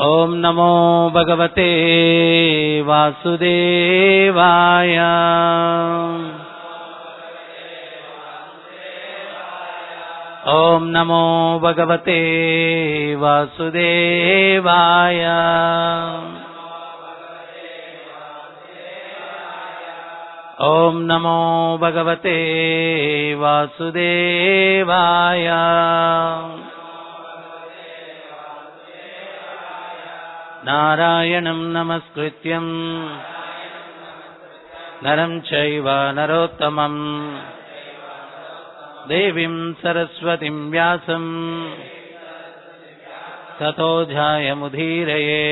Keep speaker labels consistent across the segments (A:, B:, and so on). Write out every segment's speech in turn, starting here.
A: ఓం నమో భగవతే వాసుదేవాయ. ఓం నమో భగవతే వాసుదేవాయ. ఓం నమో భగవతే వాసుదేవాయ. నారాయణం నమస్కృత్యం నరం చైవ నరోత్తమం దేవీం సరస్వతిం వ్యాసం తతో ధ్యాయముధీరయే.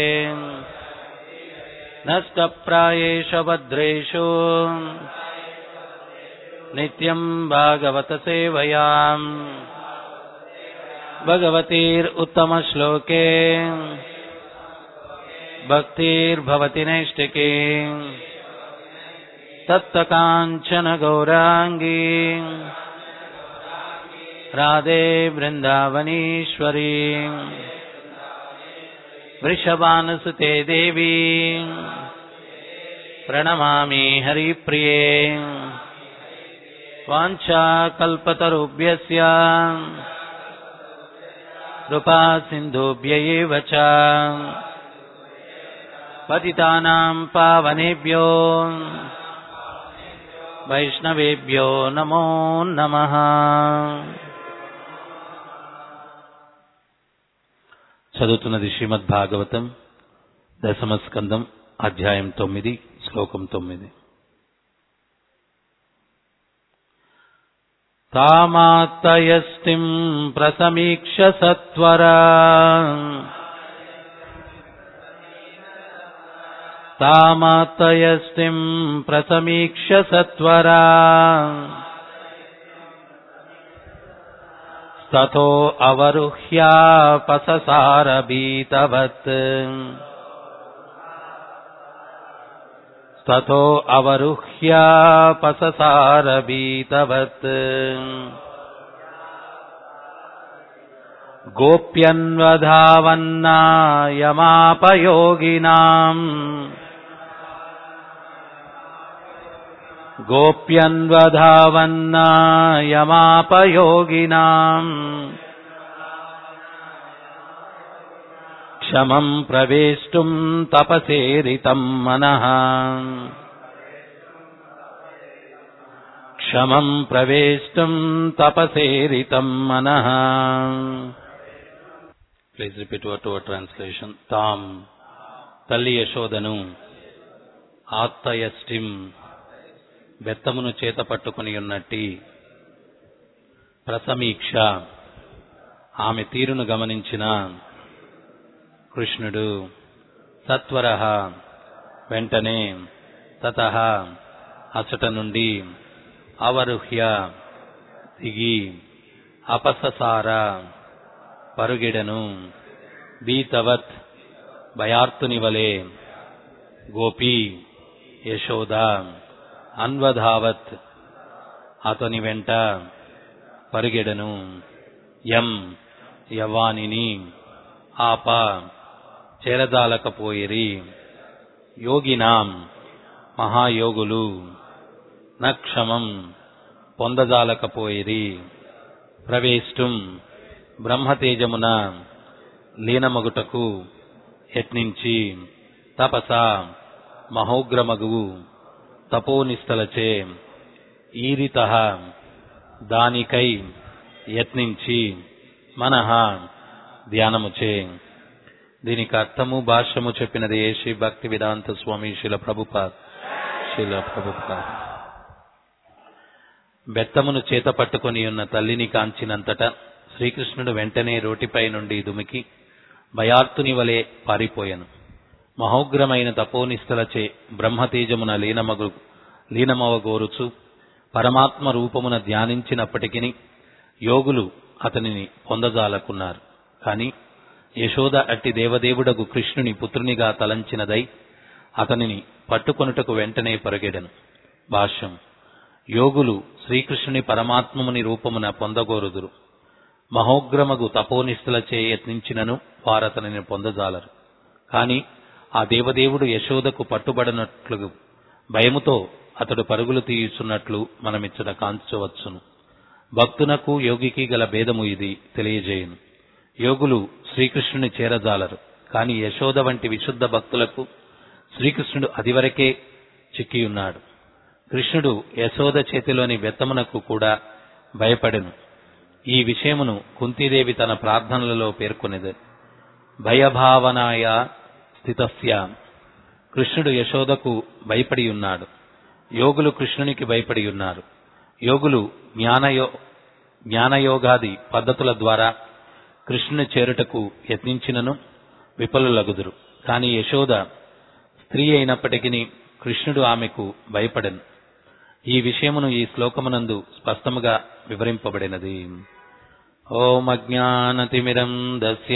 A: నష్టప్రాయేషు భద్రేషు నిత్యం భాగవత సేవయా. భగవతీరుత్తమశ్లోకే భక్తిర్భవతి నైష్టికీ. తప్తకాంచన గౌరాంగీ రాధే బృందావనీశ్వరీ. వృషభానుసుతే దేవీ ప్రణమామి హరిప్రియే. వాంఛాకల్పతరుభ్యస్య కృపా సింధుభ్య ఏవ చ. పతితానాం పావనేభ్యో వైష్ణవేభ్యో నమో నమః. చదువుతున్నది శ్రీమద్భాగవతం 10వ స్కందం అధ్యాయం 9 శ్లోకం 9. తామాత్తయస్తిం ప్రసమీక్ష సత్వరా తామాత్తయస్తిం ప్రసమీక్ష సత్వరా. తతో అవరుహ్యాపససారభీతవత్ తతో అవరుహ్యాపససారభీతవత్. గోప్యన్వధావన్నాయమాపయోగినాం గోప్యన్వధావన్నాయమాపయోగినాం. క్షమం ప్రవేష్టుం తపసేరితం మనః. క్షమం ప్రవేష్టుం తపసేరితం మనః. Please repeat word to translation. తాం తల్లి యశోదను, ఆత్తయష్టిం బెత్తమును చేత పట్టుకుని ఉన్నట్టి, ప్రసమీక్ష ఆమె తీరును గమనించిన కృష్ణుడు, సత్వరః వెంటనే, తతః అచట నుండి, అవరుహ్య దిగి, అపససార పరుగెడను, భీతవత్ భయార్తుని వలె, గోపీ యశోద అన్వధావత్ అతని వెంట పరిగెడను, యం యవ్వానిని, ఆప చేరదాలకపోయిరి, యోగినాం మహాయోగులు, నక్షమం పొందజాలకపోయిరి, ప్రవేష్టుం బ్రహ్మతేజమున లీనమగుటకు యత్నించి, తపస మహోగ్రమగు తపోనిష్టలచే, ఈరితః దానికై యత్నించి, మనః ధ్యానముచే. దీనికి అర్థము భాష్యము చెప్పినది శ్రీ భక్తి వేదాంత స్వామి శిల ప్రభుపాద్. బెత్తమును చేత పట్టుకొని ఉన్న తల్లిని కాంచినంతట శ్రీకృష్ణుడు వెంటనే రోటిపై నుండి దుమికి భయార్తుని వలె పారిపోయెను. మహోగ్రమైన తపోనిష్టలచే బ్రహ్మతేజమున లీనమవగోరుచు పరమాత్మ రూపమున ధ్యానించినప్పటికీ యోగులు అతనిని పొందజాలకున్నారు. కాని యశోద అట్టి దేవదేవుడగు కృష్ణుని పుత్రునిగా తలంచినదై అతనిని పట్టుకొనుటకు వెంటనే పరుగెడెను. భాష్యం. యోగులు శ్రీకృష్ణుని పరమాత్మముని రూపమున పొందగోరుదురు. మహోగ్రమగు తపోనిష్టలచే యత్నించినను వారతనిని పొందజాలరు. కాని ఆ దేవదేవుడు యశోదకు పట్టుబడినట్లు భయముతో అతడు పరుగులు తీయుచున్నట్లు మనమిచ్చట కాంచవచ్చును. భక్తునకు యోగికి గల భేదము ఇది తెలియజేయును. యోగులు శ్రీకృష్ణుని చేరజాలరు, కాని యశోద వంటి విశుద్ధ భక్తులకు శ్రీకృష్ణుడు అదివరకే చిక్కియున్నాడు. కృష్ణుడు యశోద చేతిలోని బెత్తమునకు కూడా భయపడెను. ఈ విషయమును కుంతీదేవి తన ప్రార్థనలలో పేర్కొనేది. భయభావనాయ స్థితస్య, కృష్ణుడు యశోదకు భయపడి ఉన్నాడు. యోగులు కృష్ణునికి భయపడి ఉన్నారు. యోగులు జ్ఞానయోగాది పద్ధతుల ద్వారా కృష్ణుని చేరుటకు యత్నించినను విఫలులగుదురు. కాని యశోద స్త్రీ అయినప్పటికీ కృష్ణుడు ఆమెకు భయపడెను. ఈ విషయమును ఈ శ్లోకమునందు స్పష్టముగా వివరింపబడినది. ఓం అజ్ఞానతిమిరం దస్య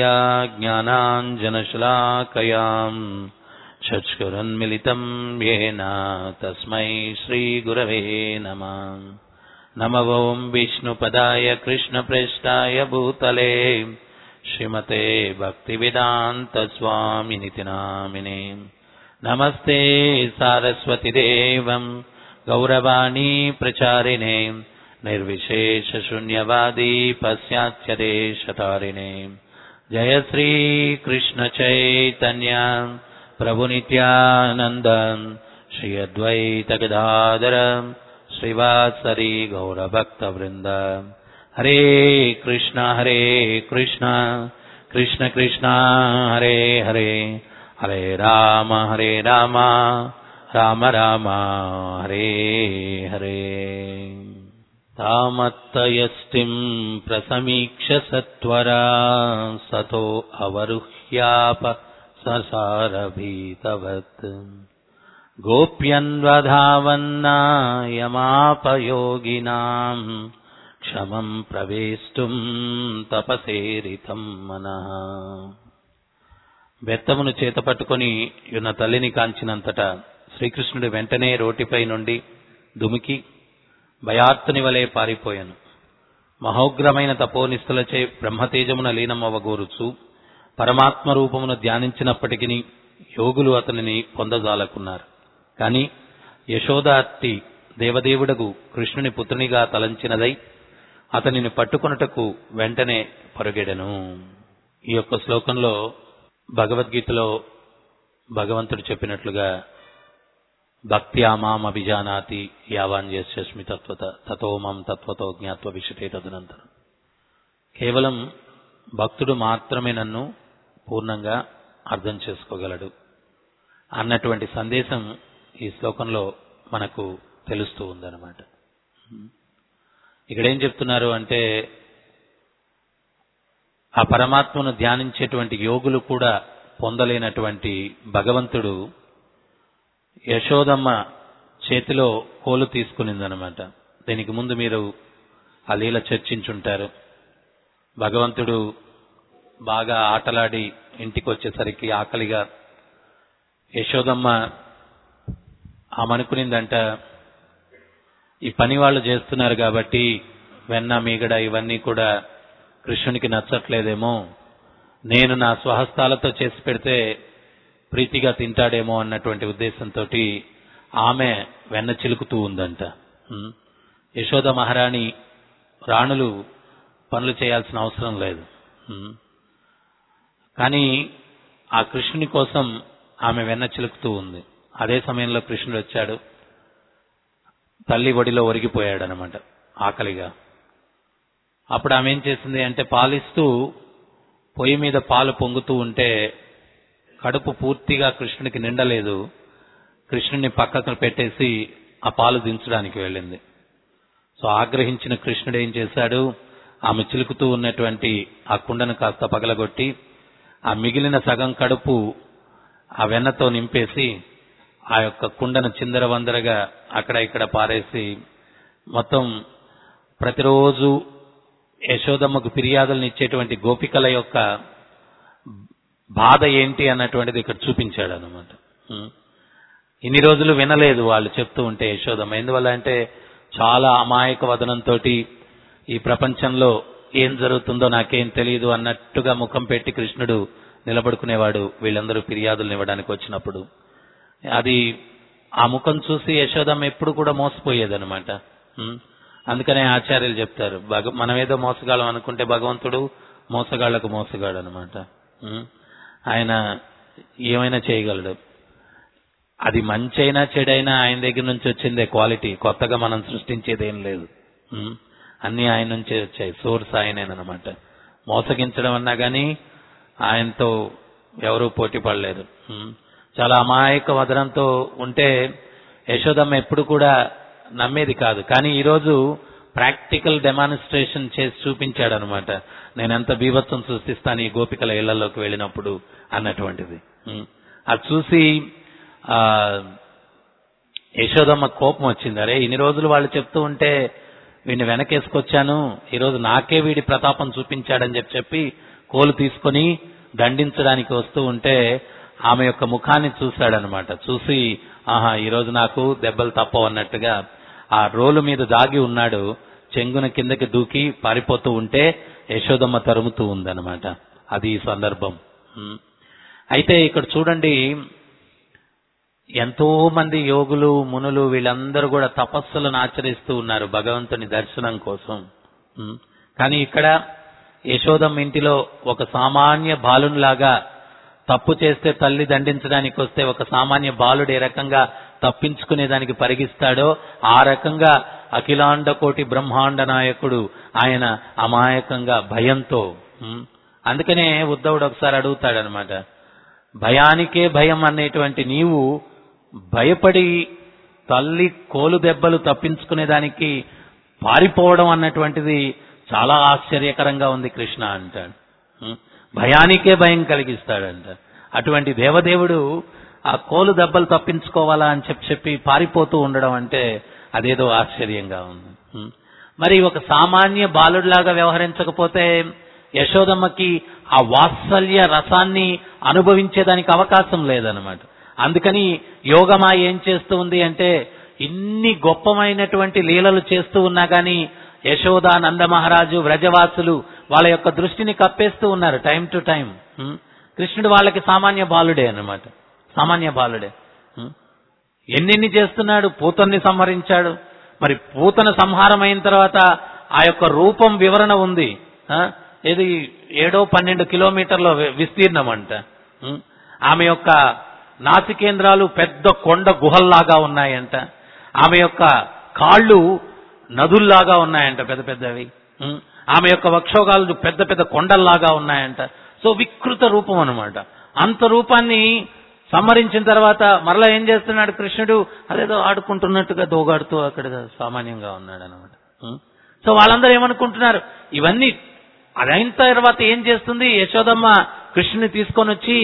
A: జ్ఞానాంజనశలాకయాం చక్షురున్మిలితం యేన తస్మై శ్రీగురవే నమః. నమో ఓం విష్ణుపదాయ కృష్ణప్రేష్ఠాయ భూతలే శ్రీమతే భక్తివేదాంత స్వామినితి నామినే. నమస్తే సారస్వతిదేవం గౌరవాణీ ప్రచారిణే నిర్విశేష శూన్యవాదీ పశ్చాత్యదేశతారిణే. జయ శ్రీ కృష్ణ చైతన్య ప్రభు నిత్యానంద శ్రీ అద్వైత గదాధర శ్రీవాసరి గౌరభక్త వృంద. హరే కృష్ణ కృష్ణ కృష్ణ హరే హరే, హరే రామ రామ రామ హరే హరే. తామత్తయష్టిం ప్రసమీక్ష సత్వరా సతో అవరుహ్యాప ససారభీతవత్ గోప్యన్వధావన్నాయమాపయోగినాం క్షమం ప్రవేష్టుం తపసేరితం మనః. బెత్తమును చేతపట్టుకుని యున్న తల్లిని కాంచినంతటా శ్రీకృష్ణుడు వెంటనే రోటిపై నుండి దుమికి భయార్తుని వలె పారిపోయాను. మహోగ్రమైన తపోనిస్తులచే బ్రహ్మతేజమున లీనమవగోరుచు పరమాత్మ రూపమును ధ్యానించినప్పటికీ యోగులు అతనిని పొందజాలకున్నారు. కాని యశోద అట్టి దేవదేవుడగు కృష్ణుని పుత్రునిగా తలంచినదై అతనిని పట్టుకొనుటకు వెంటనే పరుగెడెను. ఈ యొక్క శ్లోకంలో భగవద్గీతలో భగవంతుడు చెప్పినట్లుగా భక్త్యా మాం అభిజానాతి యావాన్యస్మి తత్వత తతో మాం తత్వతో జ్ఞాత్వ విశతే తదనంతరం. కేవలం భక్తుడు మాత్రమే నన్ను పూర్ణంగా అర్థం చేసుకోగలడు అన్నటువంటి సందేశం ఈ శ్లోకంలో మనకు తెలుస్తూ ఉందన్నమాట. ఇక్కడేం చెప్తున్నారు అంటే, ఆ పరమాత్మను ధ్యానించేటువంటి యోగులు కూడా పొందలేనటువంటి భగవంతుడు యశోదమ్మ చేతిలో కోలు తీసుకునిందనమాట. దీనికి ముందు మీరు ఆ లీల చర్చించుంటారు. భగవంతుడు బాగా ఆటలాడి ఇంటికి వచ్చేసరికి ఆకలిగా యశోదమ్మ ఆమెనుకునిందంట, ఈ పని వాళ్ళు చేస్తున్నారు కాబట్టి వెన్న మీగడ ఇవన్నీ కూడా కృష్ణునికి నచ్చట్లేదేమో, నేను నా స్వహస్తాలతో చేసి పెడితే ప్రీతిగా తింటాడేమో అన్నటువంటి ఉద్దేశంతో ఆమె వెన్న చిలుకుతూ ఉందంట. యశోద మహారాణి రాణులు పనులు చేయాల్సిన అవసరం లేదు. కానీ ఆ కృష్ణుని కోసం ఆమె వెన్న చిలుకుతూ ఉంది. అదే సమయంలో కృష్ణుడు వచ్చాడు, తల్లి ఒడిలో ఒరిగిపోయాడు అనమాట ఆకలిగా. అప్పుడు ఆమె ఏం చేసింది అంటే, పాలిస్తూ పొయ్యి మీద పాలు పొంగుతూ ఉంటే కడుపు పూర్తిగా కృష్ణునికి నిండలేదు. కృష్ణుని పక్కకు పెట్టేసి ఆ పాలు దించడానికి వెళ్ళింది. సో ఆగ్రహించిన కృష్ణుడు ఏం చేశాడు, ఆమె చిలుకుతూ ఉన్నటువంటి ఆ కుండను కాస్త పగలగొట్టి ఆ మిగిలిన సగం కడుపు ఆ వెన్నతో నింపేసి ఆ యొక్క కుండను చిందరవందరగా అక్కడ ఇక్కడ పారేసి మొత్తం ప్రతిరోజు యశోదమ్మకు ఫిర్యాదులను ఇచ్చేటువంటి గోపికల యొక్క బాధ ఏంటి అన్నటువంటిది ఇక్కడ చూపించాడు అనమాట. ఇన్ని రోజులు వినలేదు వాళ్ళు చెప్తూ ఉంటే యశోదమ్మ. ఎందువల్ల అంటే చాలా అమాయక వదనంతో ఈ ప్రపంచంలో ఏం జరుగుతుందో నాకేం తెలియదు అన్నట్టుగా ముఖం పెట్టి కృష్ణుడు నిలబడుకునేవాడు వీళ్ళందరూ ఫిర్యాదులు ఇవ్వడానికి వచ్చినప్పుడు. అది ఆ ముఖం చూసి యశోదమ్మ ఎప్పుడు కూడా మోసపోయేదనమాట. అందుకనే ఆచార్యులు చెప్తారు, మనమేదో మోసగాళ్ళం అనుకుంటే భగవంతుడు మోసగాళ్లకు మోసగాడు అనమాట. ఆయన ఏమైనా చేయగలడు. అది మంచి అయినా చెడైనా ఆయన దగ్గర నుంచి వచ్చిందే క్వాలిటీ, కొత్తగా మనం సృష్టించేదేం లేదు. అన్నీ ఆయన నుంచే వచ్చాయి, సోర్స్ ఆయనేనమాట. మోసగించడం అన్నా కానీ ఆయనతో ఎవరూ పోటీ పడలేరు. చాలా అమాయక వదనంతో ఉంటే యశోదమ్మ ఎప్పుడు కూడా నమ్మేది కాదు. కానీ ఈరోజు ప్రాక్టికల్ డెమాన్స్ట్రేషన్ చేసి చూపించాడు అనమాట. నేనెంత బీభత్సం సృష్టిస్తాను ఈ గోపికల ఇళ్లలోకి వెళ్ళినప్పుడు అన్నటువంటిది. అది చూసి యశోదమ్మ కోపం వచ్చింది. అరే, ఇన్ని రోజులు వాళ్ళు చెప్తూ ఉంటే వీడిని వెనకేసుకొచ్చాను, ఈరోజు నాకే వీడి ప్రతాపం చూపించాడని చెప్పి కోలు తీసుకొని దండించడానికి వస్తూ ఉంటే ఆమె యొక్క ముఖాన్ని చూశాడనమాట. చూసి ఆహా, ఈరోజు నాకు దెబ్బలు తప్పవన్నట్టుగా ఆ రోలు మీద దాగి ఉన్నాడు. చెంగున కిందకి దూకి పారిపోతూ ఉంటే యశోదమ్మ తరుముతూ ఉందన్నమాట. అది ఈ సందర్భం. అయితే ఇక్కడ చూడండి, ఎంతో మంది యోగులు మునులు వీళ్ళందరూ కూడా తపస్సులను ఆచరిస్తూ ఉన్నారు భగవంతుని దర్శనం కోసం. కానీ ఇక్కడ యశోదమ్మ ఇంటిలో ఒక సామాన్య బాలునిలాగా తప్పు చేస్తే తల్లి దండించడానికి వస్తే ఒక సామాన్య బాలుడు ఏ రకంగా తప్పించుకునేదానికి పరిగిస్తాడో ఆ రకంగా అఖిలాండ కోటి బ్రహ్మాండ నాయకుడు ఆయన అమాయకంగా భయంతో. అందుకనే ఉద్ధవుడు ఒకసారి అడుగుతాడనమాట, భయానికే భయం అనేటువంటి నీవు భయపడి తల్లి కోలు దెబ్బలు తప్పించుకునేదానికి పారిపోవడం అన్నటువంటిది చాలా ఆశ్చర్యకరంగా ఉంది కృష్ణ అంటాడు. భయానికే భయం కలిగిస్తాడంట. అటువంటి దేవదేవుడు ఆ కోలు దెబ్బలు తప్పించుకోవాలా అని చెప్పి పారిపోతూ ఉండడం అంటే అదేదో ఆశ్చర్యంగా ఉంది. మరి ఒక సామాన్య బాలుడిలాగా వ్యవహరించకపోతే యశోదమ్మకి ఆ వాత్సల్య రసాన్ని అనుభవించేదానికి అవకాశం లేదనమాట. అందుకని యోగమా ఏం చేస్తూ ఉంది అంటే, ఇన్ని గొప్పమైనటువంటి లీలలు చేస్తూ ఉన్నా కానీ యశోద, నందమహారాజు, వ్రజవాసులు వాళ్ళ యొక్క దృష్టిని కప్పేస్తూ ఉన్నారు టైం టు టైం. కృష్ణుడు వాళ్ళకి సామాన్య బాలుడే అన్నమాట, సామాన్య బాలుడే. ఎన్నెన్ని చేస్తున్నాడు, పూతన్ని సంహరించాడు. మరి పూతన సంహారం అయిన తర్వాత ఆ యొక్క రూపం వివరణ ఉంది. ఇది 7-12 కిలోమీటర్ల విస్తీర్ణం అంట. ఆమె యొక్క నాసికేంద్రాలు పెద్ద కొండ గుహల్లాగా ఉన్నాయంట. ఆమె యొక్క కాళ్ళు నదుల్లాగా ఉన్నాయంట, పెద్ద పెద్దవి. ఆమె యొక్క వక్షోగాలు పెద్ద పెద్ద కొండల్లాగా ఉన్నాయంట. సో వికృత రూపం అనమాట. అంత రూపాన్ని సంహరించిన తర్వాత మరలా ఏం చేస్తున్నాడు కృష్ణుడు, అదేదో ఆడుకుంటున్నట్టుగా దోగాడుతూ అక్కడ సామాన్యంగా ఉన్నాడు అనమాట. సో వాళ్ళందరూ ఏమనుకుంటున్నారు, ఇవన్నీ అదైన తర్వాత ఏం చేస్తుంది యశోదమ్మ, కృష్ణుని తీసుకొని వచ్చి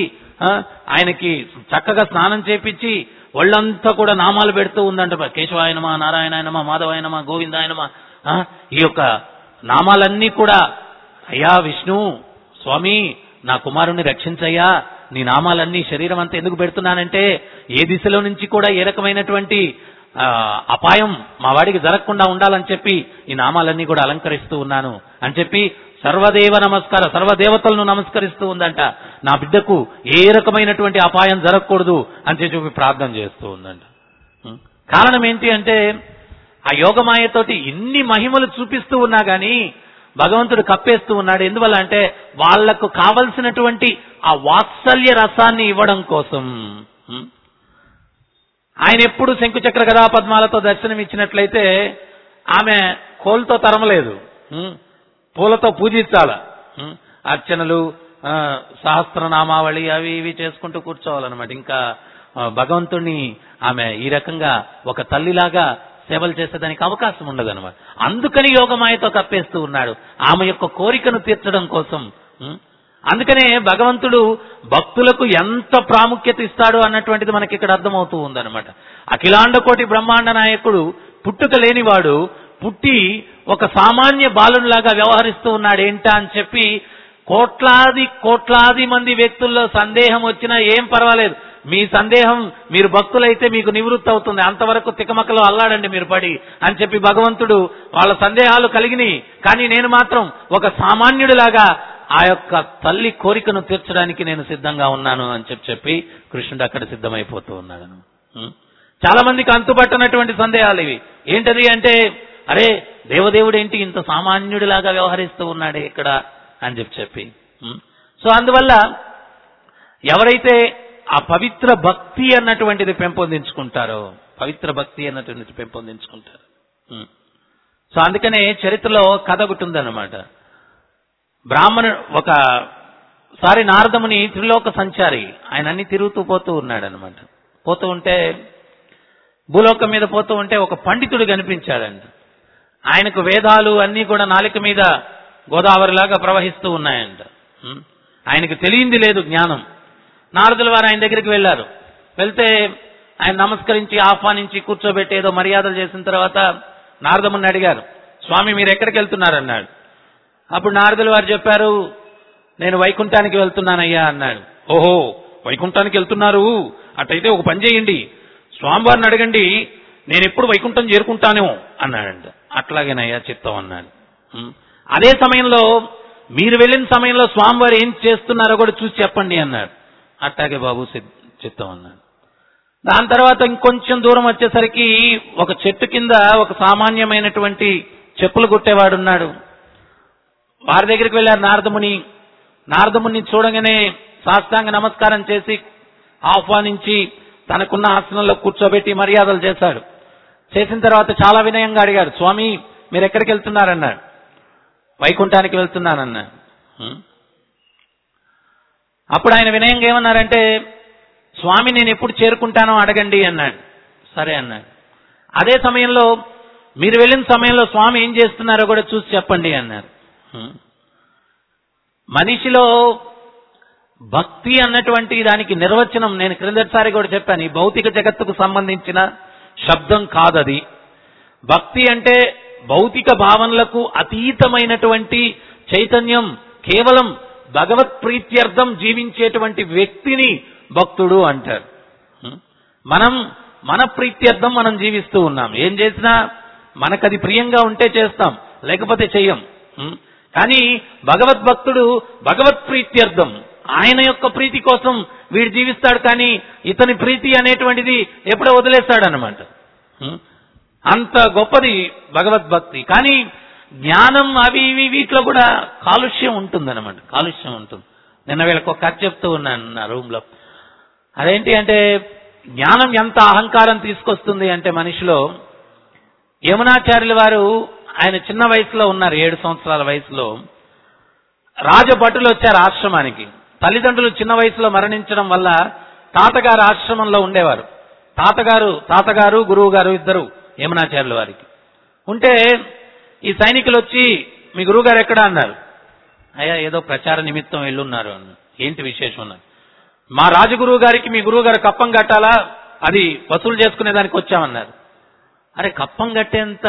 A: ఆయనకి చక్కగా స్నానం చేపించి ఒళ్ళంతా కూడా నామాలు పెడుతూ ఉందంట. కేశవాయనమా, నారాయణాయనమా, మాధవాయనమా, గోవిందాయనమా. ఈ యొక్క నామాలన్నీ కూడా, అయ్యా విష్ణు స్వామి నా కుమారుణ్ణి రక్షించయ్యా, నీ నామాలన్నీ శరీరం అంతా ఎందుకు పెడుతున్నానంటే ఏ దిశలో నుంచి కూడా ఏ రకమైనటువంటి అపాయం మా వాడికి జరగకుండా ఉండాలని చెప్పి ఈ నామాలన్నీ కూడా అలంకరిస్తూ ఉన్నాను అని చెప్పి సర్వదేవ నమస్కార, సర్వదేవతలను నమస్కరిస్తూ ఉందంట. నా బిడ్డకు ఏ రకమైనటువంటి అపాయం జరగకూడదు అని చెప్పి ప్రార్థన చేస్తూ ఉందంట. కారణం ఏంటి అంటే, ఆ యోగమాయతోటి ఇన్ని మహిమలు చూపిస్తూ ఉన్నా గానీ భగవంతుడు కప్పేస్తూ ఉన్నాడు. ఎందువల్ల అంటే వాళ్లకు కావలసినటువంటి ఆ వాత్సల్య రసాన్ని ఇవ్వడం కోసం. ఆయన ఎప్పుడు శంకుచక్ర గదా పద్మాలతో దర్శనం ఇచ్చినట్లయితే ఆమె కోల్తో తరమలేదు, పూలతో పూజించాల. అర్చనలు, సహస్రనామావళి అవి ఇవి చేసుకుంటూ కూర్చోవాలన్నమాట. ఇంకా భగవంతుణ్ణి ఆమె ఈ రకంగా ఒక తల్లిలాగా సేవలు చేసేదానికి అవకాశం ఉండదన్నమాట. అందుకని యోగమాయతో కప్పేస్తూ ఉన్నాడు, ఆమె యొక్క కోరికను తీర్చడం కోసం. అందుకనే భగవంతుడు భక్తులకు ఎంత ప్రాముఖ్యత ఇస్తాడు అన్నటువంటిది మనకి ఇక్కడ అర్థమవుతూ ఉందన్నమాట. అఖిలాండ కోటి బ్రహ్మాండ నాయకుడు పుట్టుక లేనివాడు పుట్టి ఒక సామాన్య బాలునిలాగా వ్యవహరిస్తూ ఉన్నాడు ఏంటా అని చెప్పి కోట్లాది మంది వ్యక్తుల్లో సందేహం వచ్చినా ఏం పర్వాలేదు, మీ సందేహం మీరు భక్తులైతే మీకు నివృత్తి అవుతుంది, అంతవరకు తికమకలో అల్లాడండి మీరు పడి అని చెప్పి భగవంతుడు వాళ్ళ సందేహాలు కలిగినాయి. కానీ నేను మాత్రం ఒక సామాన్యుడిలాగా ఆ యొక్క తల్లి కోరికను తీర్చడానికి నేను సిద్ధంగా ఉన్నాను అని చెప్పి కృష్ణుడు అక్కడ సిద్ధమైపోతూ ఉన్నాడు. చాలా మందికి అంతుపట్టనటువంటి సందేహాలు ఇవి. ఏంటది అంటే, అరే దేవదేవుడు ఏంటి ఇంత సామాన్యుడిలాగా వ్యవహరిస్తూ ఉన్నాడే ఇక్కడ అని చెప్పి. సో అందువల్ల ఎవరైతే ఆ పవిత్ర భక్తి అన్నటువంటిది పెంపొందించుకుంటారో, సో అందుకనే చరిత్రలో కథ ఒకటి ఉందన్నమాట. ఒకసారి నారదముని త్రిలోక సంచారి, ఆయన అన్ని తిరుగుతూ పోతూ ఉన్నాడనమాట. పోతూ ఉంటే భూలోకం మీద పోతూ ఉంటే ఒక పండితుడు కనిపించాడంట. ఆయనకు వేదాలు అన్నీ కూడా నాలిక మీద గోదావరిలాగా ప్రవహిస్తూ ఉన్నాయంట. ఆయనకు తెలియంది లేదు జ్ఞానం. నారదుల వారు ఆయన దగ్గరికి వెళ్ళారు. వెళ్తే ఆయన నమస్కరించి ఆహ్వానించి కూర్చోబెట్టి ఏదో మర్యాదలు చేసిన తర్వాత నారదముని అడిగారు, స్వామి మీరు ఎక్కడికి వెళ్తున్నారన్నాడు. అప్పుడు నారదుల వారు చెప్పారు, నేను వైకుంఠానికి వెళ్తున్నానయ్యా అన్నాడు. ఓహో వైకుంఠానికి వెళ్తున్నారు, అటైతే ఒక పని చేయండి, స్వామివారిని అడగండి, నేను ఎప్పుడు వైకుంఠం చేరుకుంటాను అన్నాడంట. అట్లాగేనయ్యా చిత్తం అన్నాడు. అదే సమయంలో మీరు వెళ్ళిన సమయంలో స్వామివారు ఏం చేస్తున్నారో కూడా చూసి చెప్పండి అన్నాడు. అట్లాగే బాబు చిత్తం అన్నాడు. దాని తర్వాత ఇంకొంచెం దూరం వచ్చేసరికి ఒక చెట్టు కింద ఒక సామాన్యమైనటువంటి చెప్పులు కుట్టేవాడున్నాడు. వారి దగ్గరికి వెళ్ళారు నారదముని. నారదముని చూడగానే సాష్టాంగ నమస్కారం చేసి ఆహ్వానించి తనకున్న ఆసనంలో కూర్చోబెట్టి మర్యాదలు చేశాడు. చేసిన తర్వాత చాలా వినయంగా అడిగాడు, స్వామి మీరు ఎక్కడికి వెళ్తున్నారన్నాడు. వైకుంఠానికి వెళ్తున్నానన్నాడు. అప్పుడు ఆయన వినయంగా ఏమన్నారంటే, స్వామి నేను ఎప్పుడు చేరుకుంటానో అడగండి అన్నాడు. సరే అన్నాడు. అదే సమయంలో మీరు వెళ్ళిన సమయంలో స్వామి ఏం చేస్తున్నారో కూడా చూసి చెప్పండి అన్నారు. మనిషిలో భక్తి అన్నటువంటి దానికి నిర్వచనం నేను క్రిందటిసారి కూడా చెప్పాను, ఈ భౌతిక జగత్తుకు సంబంధించిన శబ్దం కాదది. భక్తి అంటే భౌతిక భావనలకు అతీతమైనటువంటి చైతన్యం, కేవలం భగవత్ ప్రీత్యర్థం జీవించేటువంటి వ్యక్తిని భక్తుడు అంటారు. మనం మన ప్రీత్యర్థం మనం జీవిస్తూ ఉన్నాం. ఏం చేసినా మనకది ప్రియంగా ఉంటే చేస్తాం, లేకపోతే చెయ్యం. కానీ భగవద్భక్తుడు భగవత్ ప్రీత్యర్థం, ఆయన యొక్క ప్రీతి కోసం వీడు జీవిస్తాడు. కానీ ఇతని ప్రీతి అనేటువంటిది ఎప్పుడో వదిలేస్తాడనమాట. అంత గొప్పది భగవద్భక్తి. కానీ జ్ఞానం అవి ఇవి వీటిలో కూడా కాలుష్యం ఉంటుందన్నమాట. కాలుష్యం ఉంటుంది. నిన్న వీళ్ళకి ఒక కథ చెప్తూ ఉన్నాను నా రూమ్లో. అదేంటి అంటే, జ్ఞానం ఎంత అహంకారం తీసుకొస్తుంది అంటే మనిషిలో. యమునాచార్యుల వారు ఆయన చిన్న వయసులో ఉన్నారు, 7 సంవత్సరాల వయసులో. రాజభటులు వచ్చారు ఆశ్రమానికి. తల్లిదండ్రులు చిన్న వయసులో మరణించడం వల్ల తాతగారు ఆశ్రమంలో ఉండేవారు. తాతగారు గురువు గారు ఇద్దరు యమునాచార్యుల వారికి ఉంటే, ఈ సైనికులు వచ్చి మీ గురువు గారు ఎక్కడ అన్నారు. అయ్యా ఏదో ప్రచార నిమిత్తం వెళ్ళున్నారు అన్న. ఏంటి విశేషం అన్నారు. మా రాజగురువు గారికి మీ గురువు గారు కప్పం కట్టాలా, అది వసూలు చేసుకునేదానికి వచ్చామన్నారు. అరే కప్పం కట్టేంత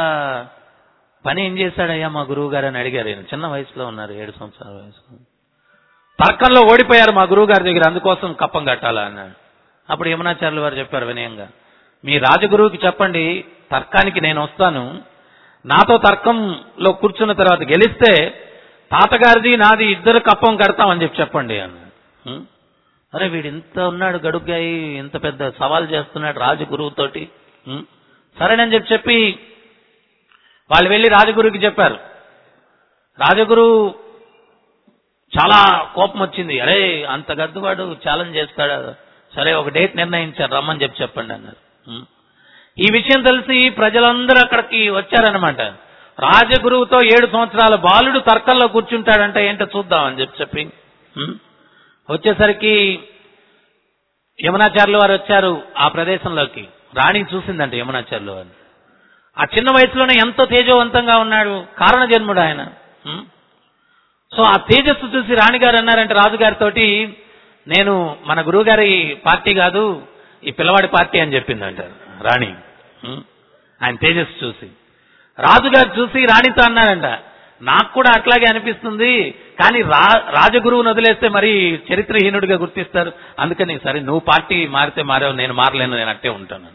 A: పని ఏం చేశాడయ్యా మా గురువు గారు అని అడిగారు. ఆయన చిన్న వయసులో ఉన్నారు, 7 సంవత్సరాల వయసులో. తర్కంలో ఓడిపోయారు మా గురువు గారి దగ్గర, అందుకోసం కప్పం కట్టాలా అన్నాడు. అప్పుడు యమునాచార్యుల వారు చెప్పారు వినయంగా, మీ రాజగురువుకి చెప్పండి తర్కానికి నేను వస్తాను, నాతో తర్కంలో కూర్చున్న తర్వాత గెలిస్తే తాతగారిది నాది ఇద్దరు కప్పం కడతామని చెప్పండి అన్నాడు. అరే వీడు ఇంత ఉన్నాడు గడుగ్గాయి, ఇంత పెద్ద సవాల్ చేస్తున్నాడు రాజగురువుతోటి. సరేనని చెప్పి వాళ్ళు వెళ్ళి రాజగురువుకి చెప్పారు. రాజగురు చాలా కోపం వచ్చింది. అరే అంత గద్దువాడు ఛాలెంజ్ చేస్తాడు, సరే ఒక డేట్ నిర్ణయించారు, రమ్మని చెప్పండి అన్నారు. ఈ విషయం తెలిసి ప్రజలందరూ అక్కడికి వచ్చారనమాట. రాజగురువుతో 7 సంవత్సరాల బాలుడు తర్కంలో కూర్చుంటాడంటే ఏంటో చూద్దామని చెప్పి వచ్చేసరికి యమునాచార్యుల వారు వచ్చారు ఆ ప్రదేశంలోకి. రాణి చూసిందంట యమునాచార్యుల వారు. ఆ చిన్న వయసులోనే ఎంతో తేజవంతంగా ఉన్నాడు, కారణ జన్ముడు ఆయన. సో ఆ తేజస్సు చూసి రాణిగారు అన్నారంటే రాజుగారితోటి, నేను మన గురువు గారి పార్టీ కాదు ఈ పిల్లవాడి పార్టీ అని చెప్పిందంట రాణి. ఆయన తేజస్సు చూసి రాజుగారు చూసి రాణితో అన్నారంట, నాకు కూడా అట్లాగే అనిపిస్తుంది, కానీ రాజగురువుని వదిలేస్తే మరి చరిత్రహీనుడిగా గుర్తిస్తారు, అందుకని సరే నువ్వు పార్టీ మారితే మారావు, నేను మారలేను, నేను అట్టే ఉంటాను.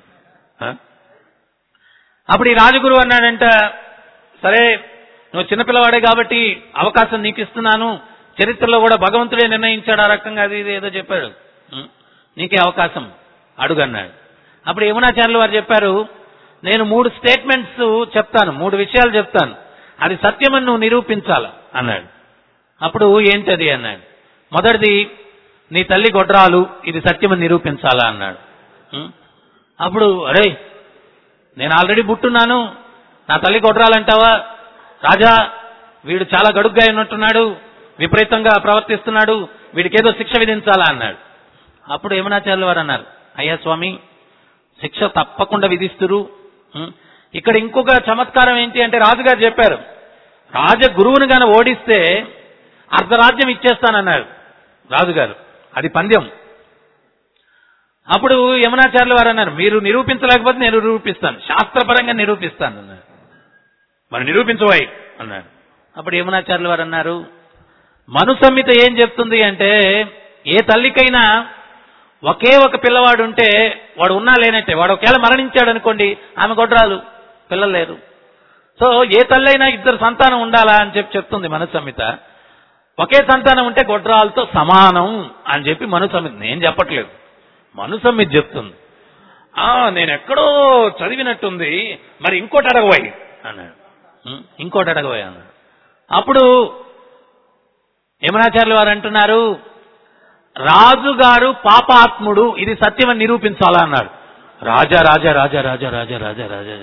A: అప్పుడు ఈ రాజగురువు అన్నాడంట, సరే నువ్వు చిన్నపిల్లవాడే కాబట్టి అవకాశం నీకు ఇస్తున్నాను, చరిత్రలో కూడా భగవంతుడే నిర్ణయించాడు ఆ రకంగా, అది ఇది ఏదో చెప్పాడు. నీకే అవకాశం అడుగన్నాడు. అప్పుడు యమునాచార్యులు వారు చెప్పారు, నేను 3 స్టేట్మెంట్స్ చెప్తాను, 3 విషయాలు చెప్తాను, అది సత్యమని నువ్వు నిరూపించాల అన్నాడు. అప్పుడు ఏంటది అన్నాడు. మొదటిది, నీ తల్లి గొడ్రాలు, ఇది సత్యమని నిరూపించాలా అన్నాడు. అప్పుడు అరే నేను ఆల్రెడీ పుట్టున్నాను, నా తల్లి గొడ్రాలంటావా? రాజా, వీడు చాలా గడుగ్గా ఉన్నట్టున్నాడు, విపరీతంగా ప్రవర్తిస్తున్నాడు, వీడికేదో శిక్ష విధించాలా అన్నాడు. అప్పుడు యమునాచార్యులు వారు అన్నారు, అయ్యా స్వామి, శిక్ష తప్పకుండా విధిస్తురు. ఇక్కడ ఇంకొక చమత్కారం ఏంటి అంటే, రాజుగారు చెప్పారు, రాజగురువుని గాని ఓడిస్తే అర్ధరాజ్యం ఇచ్చేస్తానన్నాడు రాజుగారు, అది పందెం. అప్పుడు యమునాచార్యులు వారు అన్నారు, మీరు నిరూపించలేకపోతే నేను నిరూపిస్తాను, శాస్త్రపరంగా నిరూపిస్తాను అన్నారు. మరి నిరూపించవాయి అన్నాడు. అప్పుడు యమునాచార్యులు వారు అన్నారు, మను సంహిత ఏం చెప్తుంది అంటే, ఏ తల్లికైనా ఒకే ఒక పిల్లవాడు ఉంటే వాడు ఉన్నా లేనట్టే, వాడు ఒకవేళ మరణించాడు అనుకోండి, ఆమె గొడ్రాలు, పిల్లలు లేరు. సో ఏ తల్లైనా 2 సంతానం ఉండాలా అని చెప్తుంది మను సంహిత. ఒకే సంతానం ఉంటే గొడ్రాలతో సమానం అని చెప్పి మను సంహిత, నేను చెప్పట్లేదు, మను సంహిత చెప్తుంది. నేను ఎక్కడో చదివినట్టుంది, మరి ఇంకోటి అడగబోయి అన్నాడు. ఇంకోటి అడగబోయి అన్నాడు. అప్పుడు యమునాచార్యులు వారు అంటున్నారు, రాజుగారు పాపాత్ముడు, ఇది సత్యమని నిరూపించాలా అన్నాడు. రాజా రాజా రాజా రాజా రాజా రాజా రాజా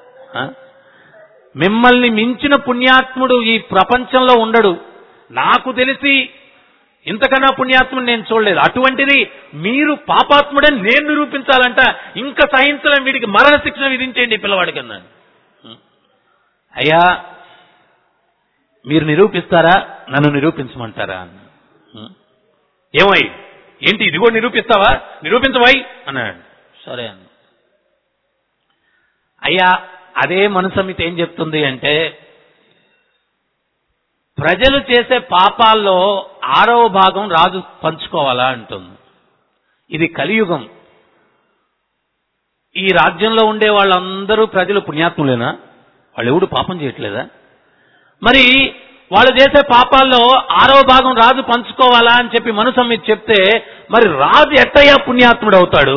A: మిమ్మల్ని మించిన పుణ్యాత్ముడు ఈ ప్రపంచంలో ఉండడు, నాకు తెలిసి ఇంతకన్నా పుణ్యాత్ముడు నేను చూడలేదు, అటువంటిది మీరు పాపాత్ముడని నేను నిరూపించాలంట, ఇంకా సహించలేం, వీడికి మరణ శిక్షణ విధించేయండి పిల్లవాడికి అన్నాడు. అయ్యా మీరు నిరూపిస్తారా, నన్ను నిరూపించమంటారా అన్నాడు. ఏమై ఏంటి ఇది కూడా నిరూపిస్తావా, నిరూపించవై అన్నాడు. సరే అన్న. అయ్యా అదే మను సంహిత ఏం చెప్తుంది అంటే, ప్రజలు చేసే పాపాల్లో 6వ భాగం రాజు పంచుకోవాలా అంటుంది. ఇది కలియుగం. ఈ రాజ్యంలో ఉండే వాళ్ళందరూ ప్రజలు పుణ్యాత్ములేనా? వాళ్ళు ఎవడు పాపం చేయట్లేదా? మరి వాళ్ళు చేసే పాపాల్లో 6వ భాగం రాజు పంచుకోవాలా అని చెప్పి మను సంహిత చెప్తే, మరి రాజు ఎట్టయ్యా పుణ్యాత్ముడు అవుతాడు?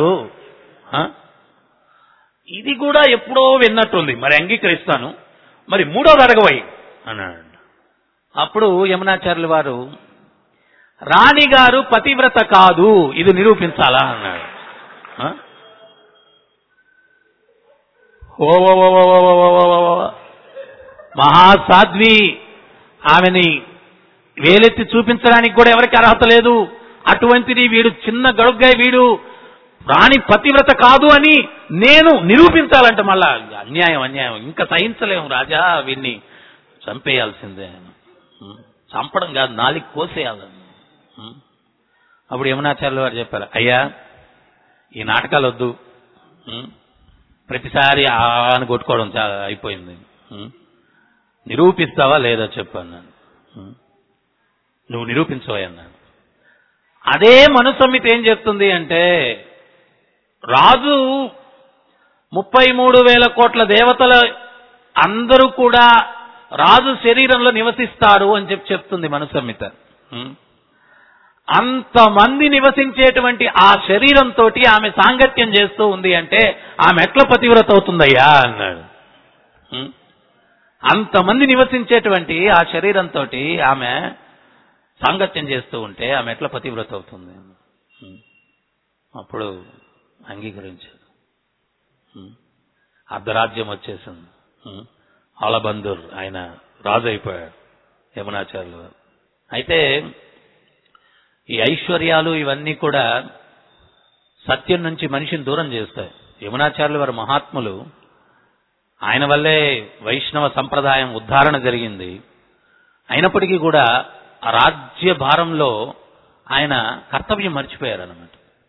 A: ఇది కూడా ఎప్పుడో విన్నట్టుంది, మరి అంగీకరిస్తాను, మరి 3వది అడగవై అన్నాడు. అప్పుడు యమునాచార్యులు వారు, రాణిగారు పతివ్రత కాదు, ఇది నిరూపించాలా అన్నాడు. మహాసాధ్వి, ఆమెని వేలెత్తి చూపించడానికి కూడా ఎవరికి అర్హత లేదు, అటువంటిది వీడు చిన్న గడుగ్గాయ, వీడు రాణి పతివ్రత కాదు అని నేను నిరూపించాలంట. మళ్ళా అన్యాయం అన్యాయం, ఇంకా సహించలేము రాజా, వీడిని చంపేయాల్సిందే, చంపడం కాదు నాలికి కోసేయాలని. అప్పుడు యమునాచార్యులు వారు చెప్పారు, అయ్యా ఈ నాటకాలు వద్దు, ప్రతిసారి అని కొట్టుకోవడం అయిపోయింది, నిరూపిస్తావా లేదా చెప్పు అన్నాను. నువ్వు నిరూపించవా అన్నాను. అదే మను సంహిత ఏం చెప్తుంది అంటే, రాజు 33,000 కోట్ల దేవతల అందరూ కూడా రాజు శరీరంలో నివసిస్తారు అని చెప్తుంది మను సంహిత. అంతమంది నివసించేటువంటి ఆ శరీరంతో ఆమె సాంగత్యం చేస్తూ ఉంది అంటే ఆమె ఎట్లా పతివ్రత అవుతుందయ్యా అన్నాడు. అంతమంది నివసించేటువంటి ఆ శరీరంతో ఆమె సాంగత్యం చేస్తూ ఉంటే ఆమె ఎట్లా పతివ్రత అవుతుంది? అప్పుడు అంగీకరించాడు. అర్ధరాజ్యం వచ్చేసింది. ఆలబందూర్ ఆయన రాజు అయిపోయాడు యమునాచార్యులు. అయితే ఈ ఐశ్వర్యాలు ఇవన్నీ కూడా సత్యం నుంచి మనిషిని దూరం చేస్తాయి. యమునాచార్యులు వారి మహాత్ములు, ఆయన వల్లే వైష్ణవ సంప్రదాయం ఉద్ధారణ జరిగింది. అయినప్పటికీ కూడా ఆ రాజ్య భారంలో ఆయన కర్తవ్యం మర్చిపోయారన్నమాట.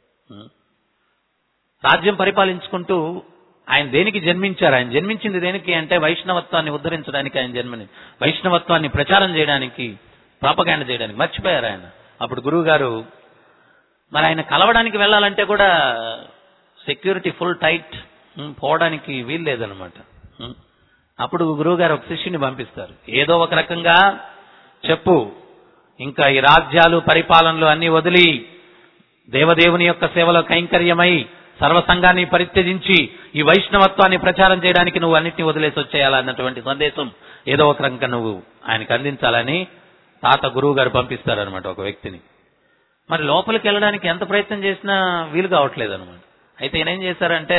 A: రాజ్యం పరిపాలించుకుంటూ ఆయన దేనికి జన్మించారు? ఆయన జన్మించింది దేనికి అంటే వైష్ణవత్వాన్ని ఉద్ధరించడానికి ఆయన జన్మని, వైష్ణవత్వాన్ని ప్రచారం చేయడానికి, ప్రాపగాండా చేయడానికి. మర్చిపోయారు ఆయన. అప్పుడు గురువు గారు, మరి ఆయన కలవడానికి వెళ్ళాలంటే కూడా సెక్యూరిటీ ఫుల్ టైట్, పోవడానికి వీలు లేదనమాట. అప్పుడు గురువు గారు ఒక శిష్యుని పంపిస్తారు, ఏదో ఒక రకంగా చెప్పు, ఇంకా ఈ రాజ్యాలు పరిపాలనలు అన్ని వదిలి దేవదేవుని యొక్క సేవలో కైంకర్యమై సర్వసంఘాన్ని పరిత్యజించి ఈ వైష్ణవత్వాన్ని ప్రచారం చేయడానికి నువ్వు అన్నిటిని వదిలేసి వచ్చేయాలన్నటువంటి సందేశం ఏదో ఒక రకంగా నువ్వు ఆయనకు అందించాలని తాత గురువు గారు పంపిస్తారనమాట ఒక వ్యక్తిని. మరి లోపలికి వెళ్ళడానికి ఎంత ప్రయత్నం చేసినా వీలు కావట్లేదు అనమాట. అయితే ఈయన ఏం చేశారంటే,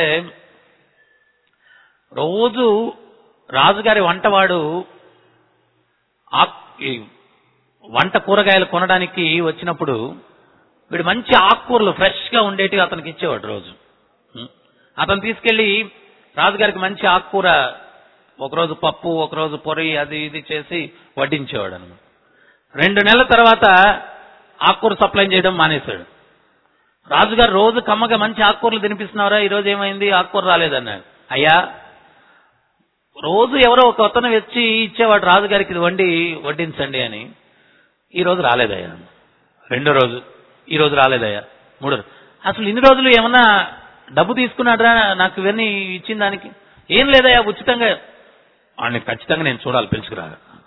A: రోజు రాజుగారి వంటవాడు వంట కూరగాయలు కొనడానికి వచ్చినప్పుడు వీడు మంచి ఆకుకూరలు ఫ్రెష్ గా ఉండేటివి అతనికి ఇచ్చేవాడు రోజు. అతను తీసుకెళ్లి రాజుగారికి మంచి ఆకుకూర, ఒకరోజు పప్పు, ఒకరోజు పొరి, అది ఇది చేసి వడ్డించేవాడు అనమాట. 2 నెలల తర్వాత ఆకుకూర సప్లై చేయడం మానేశాడు. రాజుగారు రోజు కమ్మగా మంచి ఆకుకూరలు తినిపిస్తున్నారా, ఈరోజు ఏమైంది, ఆకుకూర రాలేదన్నాడు. అయ్యా, రోజు ఎవరో ఒక అతను వచ్చి ఇచ్చేవాడు రాజుగారికి, ఇది వడ్డించండి అని. ఈ రోజు రాలేదయ్యా. 2వ రోజు, ఈ రోజు రాలేదయ్యా. 3వ రోజు, అసలు ఇన్ని రోజులు ఏమన్నా డబ్బు తీసుకున్నాడ్రా నాకు ఇవన్నీ ఇచ్చిన దానికి? ఏం లేదయ్యా, ఉచితంగా. ఆయన ఖచ్చితంగా నేను చూడాలి, పిలుచుకురా.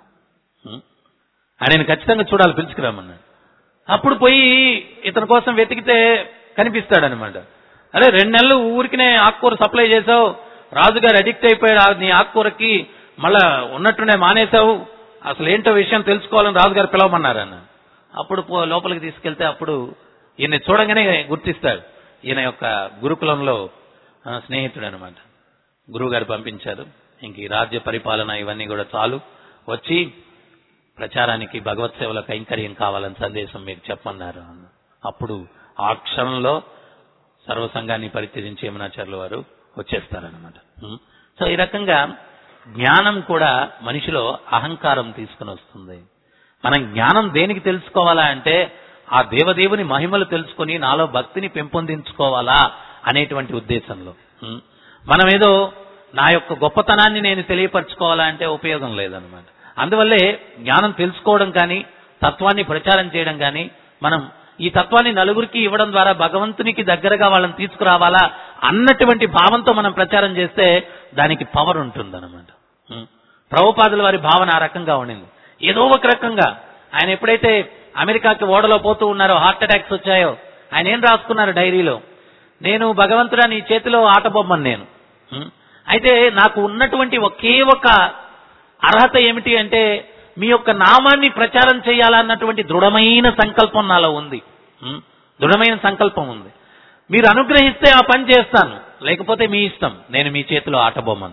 A: ఆయన ఖచ్చితంగా చూడాలి, పిలుచుకురామన్నాడు. అప్పుడు పోయి ఇతని కోసం వెతికితే కనిపిస్తాడనమాట. అరే, 2 నెలలు ఊరికినే ఆకుకూర సప్లై చేసావు, రాజుగారు అడిక్ట్ అయిపోయాడు నీ ఆకుకూరకి, మళ్ళా ఉన్నట్టునే మానేశావు, అసలు ఏంటో విషయం తెలుసుకోవాలని రాజుగారు పిలవమన్నారన్న. అప్పుడు లోపలికి తీసుకెళ్తే అప్పుడు ఈయన చూడంగానే గుర్తిస్తాడు, ఈయన యొక్క గురుకులంలో స్నేహితుడు అనమాట. గురువు గారు పంపించారు, ఇంక ఈ రాజ్య పరిపాలన ఇవన్నీ కూడా చాలు, వచ్చి ప్రచారానికి భగవత్ సేవల కైంకర్యం కావాలని సందేశం మీకు చెప్పమన్నారు. అప్పుడు ఆ క్షణంలో సర్వసంఘాన్ని పరిత్యజించి యమునాచార్యుల వారు వచ్చేస్తారనమాట. సో ఈ రకంగా జ్ఞానం కూడా మనిషిలో అహంకారం తీసుకుని వస్తుంది. మనం జ్ఞానం దేనికి తెలుసుకోవాలా అంటే, ఆ దేవదేవుని మహిమలు తెలుసుకుని నాలో భక్తిని పెంపొందించుకోవాలా అనేటువంటి ఉద్దేశంలో. మనం ఏదో నా యొక్క గొప్పతనాన్ని నేను తెలియపరచుకోవాలా అంటే ఉపయోగం లేదనమాట. అందువల్లే జ్ఞానం తెలుసుకోవడం కానీ, తత్వాన్ని ప్రచారం చేయడం కానీ, మనం ఈ తత్వాన్ని నలుగురికి ఇవ్వడం ద్వారా భగవంతునికి దగ్గరగా వాళ్ళని తీసుకురావాలా అన్నటువంటి భావంతో మనం ప్రచారం చేస్తే దానికి పవర్ ఉంటుందన్నమాట. ప్రభుపాదుల వారి భావన ఆ రకంగా ఉండింది. ఏదో ఒక రకంగా ఆయన ఎప్పుడైతే అమెరికాకి ఓడలో పోతూ ఉన్నారో, హార్ట్ అటాక్స్ వచ్చాయో, ఆయన ఏం రాసుకున్నారు డైరీలో, నేను భగవంతుడా నీ చేతిలో ఆట బొమ్మను నేను. అయితే నాకు ఉన్నటువంటి ఒకే ఒక అర్హత ఏమిటి అంటే, మీ యొక్క నామాన్ని ప్రచారం చేయాలన్నటువంటి దృఢమైన సంకల్పం నాలో ఉంది. దృఢమైన సంకల్పం ఉంది. మీరు అనుగ్రహిస్తే ఆ పని చేస్తాను, లేకపోతే మీ ఇష్టం, నేను మీ చేతిలో ఆట బొమ్మను.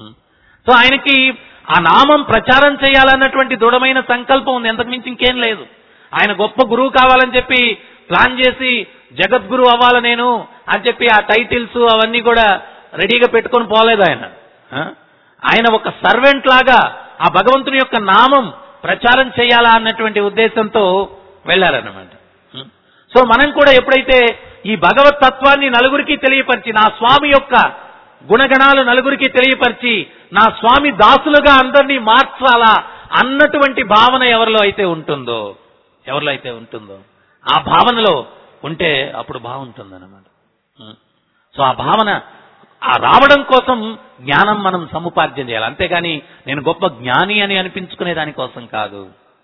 A: సో ఆయనకి ఆ నామం ప్రచారం చేయాలన్నటువంటి దృఢమైన సంకల్పం ఉంది, ఎంతకు మించి ఇంకేం లేదు. ఆయన గొప్ప గురువు కావాలని చెప్పి ప్లాన్ చేసి జగద్గురు అవ్వాలి నేను అని చెప్పి ఆ టైటిల్స్ అవన్నీ కూడా రెడీగా పెట్టుకొని పోలేదు ఆయన. ఆయన ఒక సర్వెంట్ లాగా ఆ భగవంతుని యొక్క నామం ప్రచారం చేయాలా అన్నటువంటి ఉద్దేశంతో వెళ్లారన్నమాట. సో మనం కూడా ఎప్పుడైతే ఈ భగవత్ తత్వాన్ని నలుగురికి తెలియపరిచి, నా స్వామి యొక్క గుణగణాలు నలుగురికి తెలియపరిచి, నా స్వామి దాసులుగా అందరినీ మార్చాలా అన్నటువంటి భావన ఎవరిలో అయితే ఉంటుందో ఆ భావనలో ఉంటే అప్పుడు బాగుంటుందన్నమాట. సో ఆ భావన రావడం కోసం జ్ఞానం మనం సముపార్జన చేయాలి, అంతేగాని నేను గొప్ప జ్ఞాని అని అనిపించుకునే దానికోసం కాదు.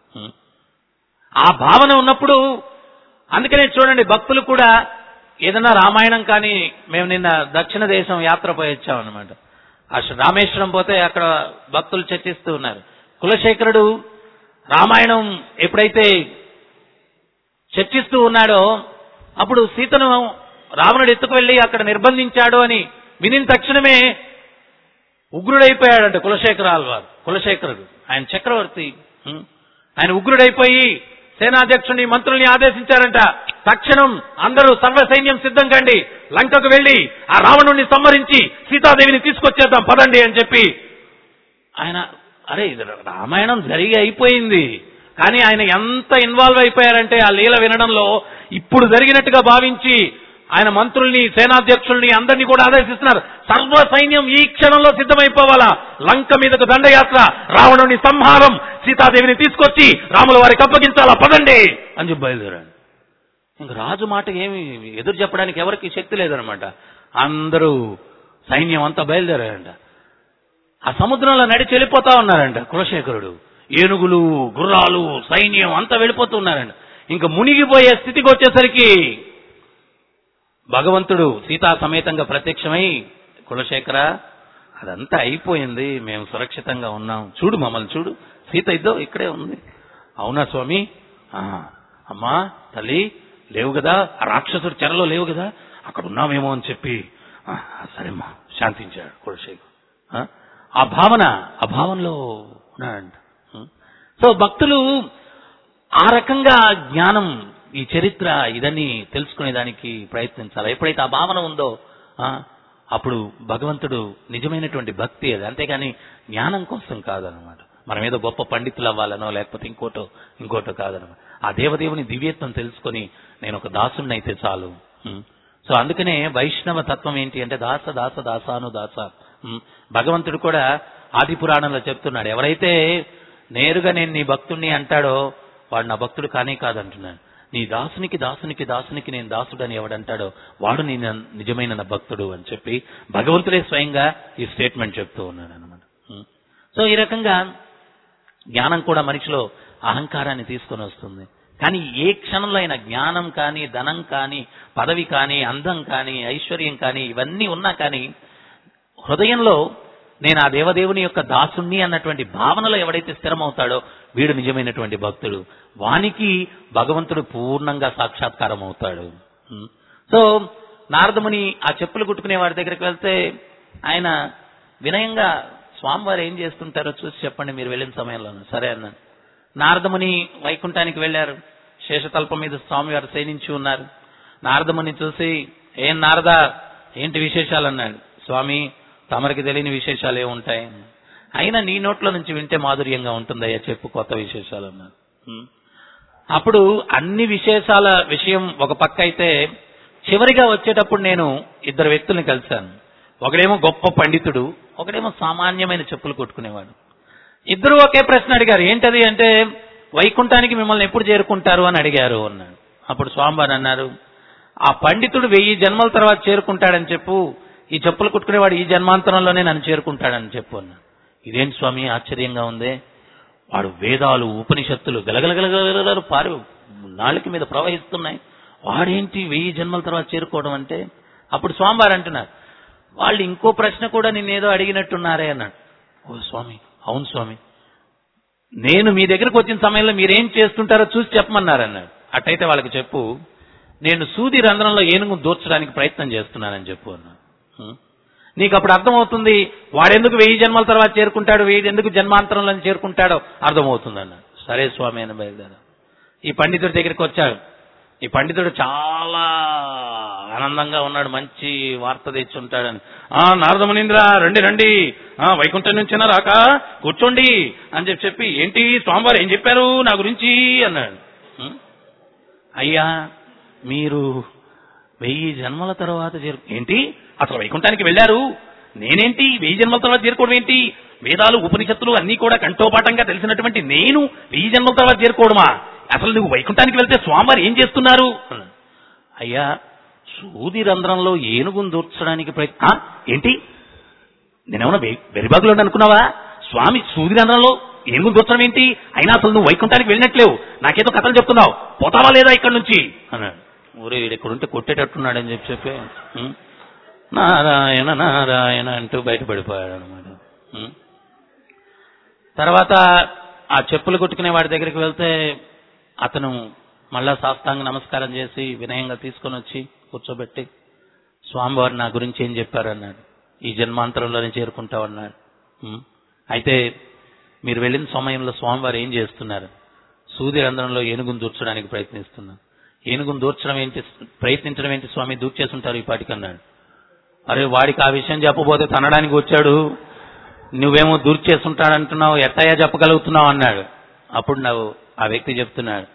A: ఆ భావన ఉన్నప్పుడు, అందుకనే చూడండి భక్తులు కూడా ఏదైనా రామాయణం కానీ, మేము నిన్న దక్షిణ దేశం యాత్ర పోయి వచ్చామన్నమాట. అసలు రామేశ్వరం పోతే అక్కడ భక్తులు చర్చిస్తూ ఉన్నారు. కులశేఖరుడు రామాయణం ఎప్పుడైతే చర్చిస్తూ ఉన్నాడో, అప్పుడు సీతను రావణుడు ఎత్తుకువెళ్లి అక్కడ నిర్బంధించాడు అని వినిన తక్షణమే ఉగ్రుడైపోయాడంట కులశేఖరుడు. ఆయన చక్రవర్తి, ఆయన ఉగ్రుడైపోయి సేనాధ్యక్షుని మంత్రుల్ని ఆదేశించారంట, తక్షణం అందరూ సర్వ సైన్యం సిద్ధం కండి, లంకకు వెళ్లి ఆ రావణుణ్ణి సంహరించి సీతాదేవిని తీసుకొచ్చేద్దాం పదండి అని చెప్పి. ఆయన అరే ఇది రామాయణం జరిగి అయిపోయింది, కానీ ఆయన ఎంత ఇన్వాల్వ్ అయిపోయారంటే ఆ లీల వినడంలో ఇప్పుడు జరిగినట్టుగా భావించి ఆయన మంత్రుల్ని సేనాధ్యక్షుల్ని అందరినీ కూడా ఆదేశిస్తున్నారు, సర్వ సైన్యం ఈ క్షణంలో సిద్ధమైపోవాలా, లంక మీదకు దండయాత్ర, రావణుని సంహారం, సీతాదేవిని తీసుకొచ్చి రాముల వారికి అప్పగించాలా పదండి అని చెప్పి బయలుదేరాడు. ఇంక రాజు మాట ఏమి ఎదురు చెప్పడానికి ఎవరికి శక్తి లేదనమాట. అందరూ సైన్యం అంతా బయలుదేరారంట. ఆ సముద్రంలో నడిచి వెళ్ళిపోతా ఉన్నారంట కులశేఖరుడు. ఏనుగులు, గుర్రాలు, సైన్యం అంతా వెళ్ళిపోతున్నారండి. ఇంకా మునిగిపోయే స్థితికి వచ్చేసరికి భగవంతుడు సీతా సమేతంగా ప్రత్యక్షమై, కులశేఖర అదంతా అయిపోయింది, మేము సురక్షితంగా ఉన్నాం, చూడు మమ్మల్ని చూడు, సీత ఇద్దో ఇక్కడే ఉంది. అవునా స్వామి? అమ్మా తల్లి లేవు కదా, ఆ రాక్షసుడు చెరలో లేవు కదా, అక్కడ ఉన్నామేమో అని చెప్పి సరేమ్మా శాంతించాడు కులశేఖర్. ఆ భావనలో ఉన్నాడంట. సో భక్తులు ఆ రకంగా జ్ఞానం, ఈ చరిత్ర ఇదన్నీ తెలుసుకునేదానికి ప్రయత్నించాలి. ఎప్పుడైతే ఆ భావన ఉందో అప్పుడు భగవంతుడు నిజమైనటువంటి భక్తి అది, అంతేగాని జ్ఞానం కోసం కాదనమాట. మనం ఏదో గొప్ప పండితులు అవ్వాలనో లేకపోతే ఇంకోటో కాదనమాట. ఆ దేవదేవుని దివ్యత్వం తెలుసుకొని నేను ఒక దాసుని అయితే చాలు. సో అందుకనే వైష్ణవ తత్వం ఏంటి అంటే దాస దాస దాసాను దాస. భగవంతుడు కూడా ఆది పురాణంలో చెప్తున్నాడు, ఎవరైతే నేరుగా నేను నీ భక్తుడిని అంటాడో వాడు నా భక్తుడు కానే కాదంటున్నాడు. నీ దాసునికి దాసునికి దాసునికి నేను దాసుడని ఎవడంటాడో వాడు నీ నిజమైన నా భక్తుడు అని చెప్పి భగవంతుడే స్వయంగా ఈ స్టేట్మెంట్ చెప్తూ ఉన్నాడు అనమాట. సో ఈ రకంగా జ్ఞానం కూడా మనిషిలో అహంకారాన్ని తీసుకొని వస్తుంది. కానీ ఏ క్షణంలో అయినా జ్ఞానం కానీ, ధనం కానీ, పదవి కానీ, అందం కానీ, ఐశ్వర్యం కానీ ఇవన్నీ ఉన్నా కానీ హృదయంలో నేను ఆ దేవదేవుని యొక్క దాసుణ్ణి అన్నటువంటి భావనలో ఎవడైతే స్థిరమవుతాడో వీడు నిజమైనటువంటి భక్తుడు. వానికి భగవంతుడు పూర్ణంగా సాక్షాత్కారం అవుతాడు. సో నారదముని ఆ చెప్పులు కుట్టుకునే వాడి దగ్గరికి వెళ్తే ఆయన వినయంగా స్వామివారు ఏం చేస్తుంటారో చూసి చెప్పండి మీరు వెళ్ళిన సమయంలో. సరే అన్నాను. నారదముని వైకుంఠానికి వెళ్లారు. శేషతల్పం మీద స్వామివారు శయనించి ఉన్నారు. నారదముని చూసి, ఏం నారదా ఏంటి విశేషాలు అన్నాడు. స్వామి తమరికి తెలియని విశేషాలు ఏముంటాయి, అయినా నీ నోట్లో నుంచి వింటే మాధుర్యంగా ఉంటుందయ్యా, చెప్పు కొత్త విశేషాలు అన్నారు. అప్పుడు అన్ని విశేషాల విషయం ఒక పక్క అయితే చివరిగా వచ్చేటప్పుడు నేను ఇద్దరు వ్యక్తుల్ని కలిశాను. ఒకడేమో గొప్ప పండితుడు, ఒకడేమో సామాన్యమైన చెప్పులు కొట్టుకునేవాడు. ఇద్దరు ఒకే ప్రశ్న అడిగారు. ఏంటది అంటే వైకుంఠానికి మిమ్మల్ని ఎప్పుడు చేరుకుంటారు అని అడిగారు అన్నాడు. అప్పుడు స్వామివారు అన్నారు, ఆ పండితుడు 1000 జన్మల తర్వాత చేరుకుంటాడని చెప్పు, ఈ చెప్పులు కుట్టుకునేవాడు ఈ జన్మాంతరంలోనే నన్ను చేరుకుంటాడని చెప్పు అన్నాడు. ఇదేంటి స్వామి ఆశ్చర్యంగా ఉంది, వాడు వేదాలు ఉపనిషత్తులు గలగలగలగల పారు నాలుక మీద ప్రవహిస్తున్నాయి, వాడేంటి 1000 జన్మల తర్వాత చేరుకోవడం అంటే? అప్పుడు స్వామివారు అంటున్నారు, వాళ్ళు ఇంకో ప్రశ్న కూడా నిన్నేదో అడిగినట్టున్నారే అన్నాడు. ఓ స్వామి, అవును స్వామి, నేను మీ దగ్గరకు వచ్చిన సమయంలో మీరేం చేస్తుంటారో చూసి చెప్పమన్నారు అన్నాడు. అట్టయితే వాళ్ళకి చెప్పు, నేను సూది రంధ్రంలో ఏనుగు దూర్చడానికి ప్రయత్నం చేస్తున్నానని చెప్పు అన్నాడు. నీకు అప్పుడు అర్థమవుతుంది వాడెందుకు 1000 జన్మల తర్వాత చేరుకుంటాడు, ఎందుకు జన్మాంతరంలో చేరుకుంటాడో అర్థమవుతుంది అన్నాడు. సరే స్వామి అని బయలుదేరా. ఈ పండితుడి దగ్గరికి వచ్చాడు. ఈ పండితుడు చాలా ఆనందంగా ఉన్నాడు, మంచి వార్త తెచ్చి ఉంటాడని. నారదమునీంద్ర రండి రండి, వైకుంఠం నుంచి రాక కూర్చోండి అని చెప్పి, ఏంటి స్వామివారు ఏం చెప్పారు నా గురించి అన్నాడు. అయ్యా మీరు 1000 జన్మల తర్వాత ఏంటి అసలు వైకుంఠానికి వెళ్ళారు, నేనేంటి 1000 జన్మల తర్వాత చేరుకోవడం ఏంటి, వేదాలు ఉపనిషత్తులు అన్ని కూడా కంఠోపాఠంగా తెలిసినటువంటి నేను 1000 జన్మల తర్వాత చేరుకోవడమా, అసలు నువ్వు వైకుంఠానికి వెళ్తే స్వామివారు ఏం చేస్తున్నారు? అయ్యా సూది రంధ్రంలో ఏనుగును దూర్చడానికి ఏంటి, నేనేమన్నా వెరిబాగులో అనుకున్నావా, స్వామి సూది రంధ్రంలో ఏనుగును దూర్చడం ఏంటి, అయినా అసలు నువ్వు వైకుంఠానికి వెళ్ళినట్లేవు, నాకేదో కథలు చెప్తున్నావు, పోతావా లేదా ఇక్కడి నుంచి అన్నాడు. ఊరే ఇక్కడుంటే కొట్టేటట్టున్నాడని చెప్పి నారాయణ నారాయణ అంటూ బయటపడిపోయాడు అనమాట. తర్వాత ఆ చెప్పులు కొట్టుకునే వాడి దగ్గరికి వెళ్తే అతను మళ్ళా సాష్టాంగ నమస్కారం చేసి వినయంగా తీసుకొని వచ్చి కూర్చోబెట్టి, స్వామివారు నా గురించి ఏం చెప్పారన్నాడు. ఈ జన్మాంతరంలోనే చేరుకుంటామన్నాడు. అయితే మీరు వెళ్ళిన సమయంలో స్వామివారు ఏం చేస్తున్నారు, సూది రంధ్రంలో ఏనుగును దూర్చడానికి ప్రయత్నిస్తున్నారు. ఏనుగును దూర్చడం ఏంటి, ప్రయత్నించడం ఏంటి స్వామి, దూర్చేస్తుంటారు ఈ పాటికి అన్నాడు. అరే వాడికి ఆ విషయం చెప్పబోతే తనడానికి వచ్చాడు, నువ్వేమో దూర్చేస్తుంటాడంటున్నావు, ఎట్టయ్యా చెప్పగలుగుతున్నావు అన్నాడు. అప్పుడు ఆ వ్యక్తి చెప్తున్నాడు,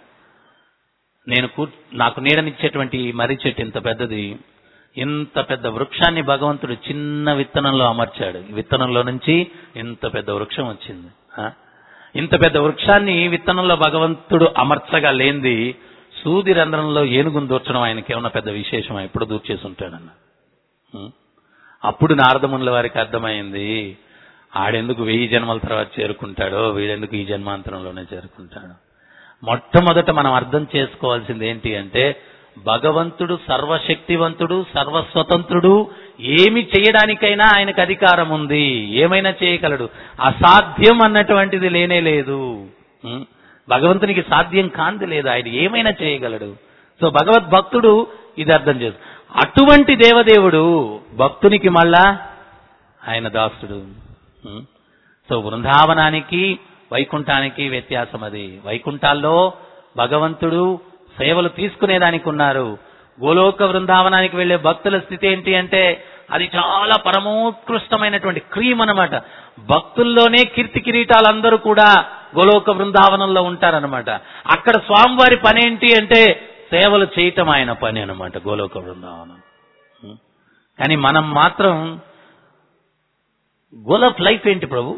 A: నాకు నీడనిచ్చేటువంటి మర్రి చెట్టు ఇంత పెద్దది, ఇంత పెద్ద వృక్షాన్ని భగవంతుడు చిన్న విత్తనంలో అమర్చాడు, విత్తనంలో నుంచి ఇంత పెద్ద వృక్షం వచ్చింది. ఇంత పెద్ద వృక్షాన్ని విత్తనంలో భగవంతుడు అమర్చగా లేనిది సూది రంధ్రంలో ఏనుగును దూర్చడం ఆయనకి ఏమన్నా పెద్ద విశేషమా, ఎప్పుడు దూర్చేసి ఉంటాడన్న. అప్పుడు నారదమునుల వారికి అర్థమైంది, ఆడెందుకు 1000 జన్మల తర్వాత చేరుకుంటాడో, వీడెందుకు ఈ జన్మాంతరంలోనే చేరుకుంటాడు. మొట్టమొదట మనం అర్థం చేసుకోవాల్సింది ఏంటి అంటే, భగవంతుడు సర్వశక్తివంతుడు, సర్వస్వతంత్రుడు. ఏమి చేయడానికైనా ఆయనకు అధికారం ఉంది, ఏమైనా చేయగలడు. అసాధ్యం అన్నటువంటిది లేనే లేదు. భగవంతునికి సాధ్యం కాంతి లేదు, ఆయన ఏమైనా చేయగలడు. సో భగవద్భక్తుడు ఇది అర్థం చేసు. అటువంటి దేవదేవుడు భక్తునికి మళ్ళా ఆయన దాసుడు. సో బృందావనానికి వైకుంఠానికి వ్యత్యాసం అది. వైకుంఠాల్లో భగవంతుడు సేవలు తీసుకునేదానికి ఉన్నారు. గోలోక బృందావనానికి వెళ్లే భక్తుల స్థితి ఏంటి అంటే, అది చాలా పరమోత్కృష్టమైనటువంటి క్రీమ్ అన్నమాట. భక్తుల్లోనే కీర్తి కిరీటాలందరూ కూడా గోలోక బృందావనంలో ఉంటారనమాట. అక్కడ స్వామివారి పని ఏంటి అంటే సేవలు చేయటం ఆయన పని అనమాట గోలోక బృందావనం. కానీ మనం మాత్రం గోలోక్ లైఫ్ ఏంటి ప్రభు,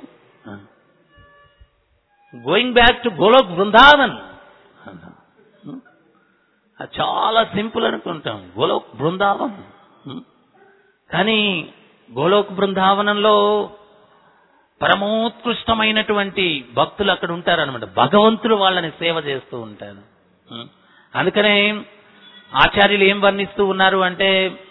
A: going back to Golok Vrindavan. చాలా సింపుల్ అనుకుంటాం గోలోక్ బృందావన్. కానీ గోలోక్ బృందావనంలో పరమోత్కృష్టమైనటువంటి భక్తులు అక్కడ ఉంటారనమాట. భగవంతుడు వాళ్ళని సేవ చేస్తూ ఉంటారు. అందుకనే ఆచార్యులు ఏం వర్ణిస్తూ ఉన్నారు అంటే,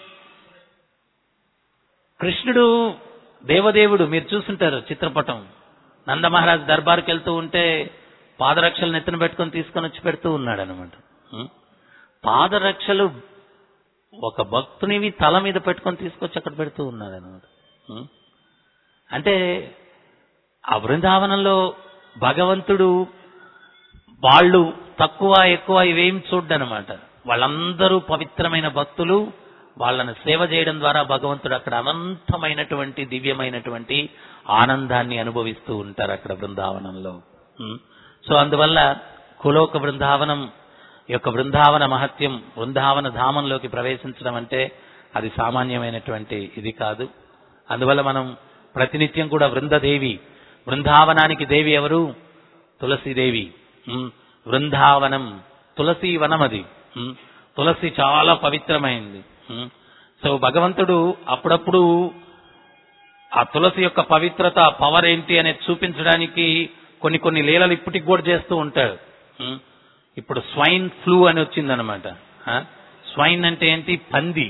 A: కృష్ణుడు దేవదేవుడు మీరు చూస్తుంటారు చిత్రపటం. నందమహారాజ్ దర్బార్కి వెళ్తూ ఉంటే పాదరక్షలు నెత్తిన పెట్టుకొని తీసుకొని వచ్చి పెడుతూ ఉన్నాడు అనమాట. పాదరక్షలు ఒక భక్తునివి తల మీద పెట్టుకొని తీసుకొచ్చి అక్కడ పెడుతూ ఉన్నాడు అనమాట. అంటే ఆ బృందావనంలో భగవంతుడు వాళ్ళు తక్కువ ఎక్కువ ఇవేం చూడ్డనమాట. వాళ్ళందరూ పవిత్రమైన భక్తులు. వాళ్ళని సేవ చేయడం ద్వారా భగవంతుడు అక్కడ అనంతమైనటువంటి దివ్యమైనటువంటి ఆనందాన్ని అనుభవిస్తూ ఉంటారు అక్కడ బృందావనంలో. సో అందువల్ల కులోక బృందావనం యొక్క బృందావన మహత్యం, బృందావన ధామంలోకి ప్రవేశించడం అంటే అది సామాన్యమైనటువంటి ఇది కాదు. అందువల్ల మనం ప్రతినిత్యం కూడా బృందదేవి, బృందావనానికి దేవి ఎవరు? తులసీదేవి. బృందావనం తులసీ వనం, అది తులసి చాలా పవిత్రమైంది. సో భగవంతుడు అప్పుడప్పుడు ఆ తులసి యొక్క పవిత్రత, పవర్ ఏంటి అనేది చూపించడానికి కొన్ని లీలలు ఇప్పటికి కూడా చేస్తూ ఉంటాడు. ఇప్పుడు స్వైన్ ఫ్లూ అని వచ్చిందనమాట. స్వైన్ అంటే ఏంటి? పంది.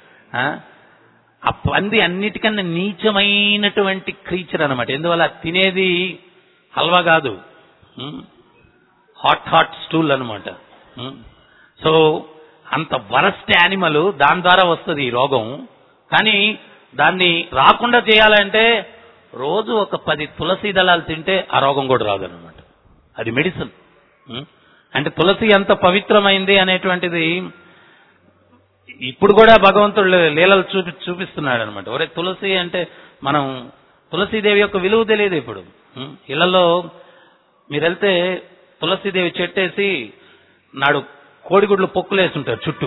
A: ఆ పంది అన్నిటికన్నా నీచమైనటువంటి క్రీచర్ అనమాట. ఎందువల్ల తినేది హల్వా కాదు, హాట్ స్టూల్ అనమాట. సో అంత వరస్ట్ యానిమల్, దాని ద్వారా వస్తుంది ఈ రోగం. కానీ దాన్ని రాకుండా చేయాలంటే రోజు ఒక 10 తులసి దళాలు తింటే ఆ రోగం కూడా రాదనమాట. అది మెడిసిన్. అంటే తులసి ఎంత పవిత్రమైంది అనేటువంటిది ఇప్పుడు కూడా భగవంతుడు లీలలు చూపిస్తున్నాడు అనమాట. ఒరే తులసి అంటే మనం తులసీదేవి యొక్క విలువ తెలియదు. ఇప్పుడు ఇళ్లలో మీరు వెళ్తే తులసీదేవి చెట్టేసి నాడు కోడిగుడ్లు పొక్కులేసి ఉంటారు చుట్టూ.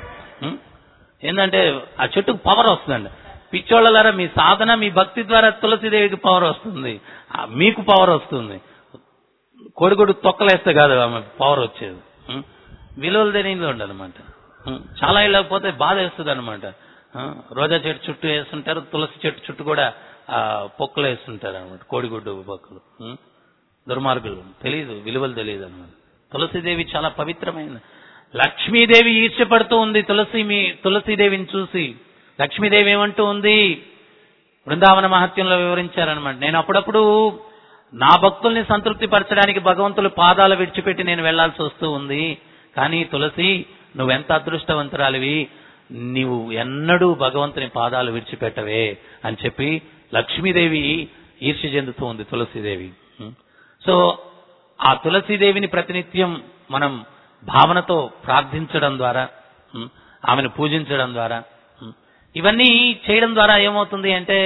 A: ఏంటంటే ఆ చెట్టుకు పవర్ వస్తుందండి. పిచ్చోళ్ళలారా, మీ సాధన మీ భక్తి ద్వారా తులసీదేవికి పవర్ వస్తుంది, మీకు పవర్ వస్తుంది. కోడిగుడ్డు తొక్కలేస్తే కాదు ఆమె పవర్ వచ్చేది. విలువలు తెలియదు ఉండనమాట. చాలా ఇళ్ళకపోతే బాధ వేస్తుంది అనమాట. రోజా చెట్టు చుట్టూ వేస్తుంటారు, తులసి చెట్టు చుట్టూ కూడా పొక్కులు వేస్తుంటారు అనమాట, కోడిగుడ్డు పొక్కులు. దుర్మార్గులు తెలియదు, విలువలు తెలియదు అనమాట. తులసీదేవి చాలా పవిత్రమైనది. లక్ష్మీదేవి ఈర్ష్యపడుతూ ఉంది తులసీదేవిని చూసి. లక్ష్మీదేవి ఏమంటూ ఉంది? బృందావన మహత్యంలో వివరించారనమాట. నేను అప్పుడప్పుడు నా భక్తుల్ని సంతృప్తి పరచడానికి భగవంతుల పాదాలు విడిచిపెట్టి నేను వెళ్లాల్సి వస్తూ ఉంది. కానీ తులసి, నువ్వెంత అదృష్టవంతురాలివి, నీవు ఎన్నడూ భగవంతుని పాదాలు విడిచిపెట్టవే అని చెప్పి లక్ష్మీదేవి ఈర్ష్య చెందుతూ ఉంది తులసీదేవి. సో ఆ తులసీదేవిని ప్రతినిత్యం మనం భావనతో ప్రార్థించడం ద్వారా, ఆమెను పూజించడం ద్వారా, ఇవన్నీ చేయడం ద్వారా ఏమవుతుంది అంటే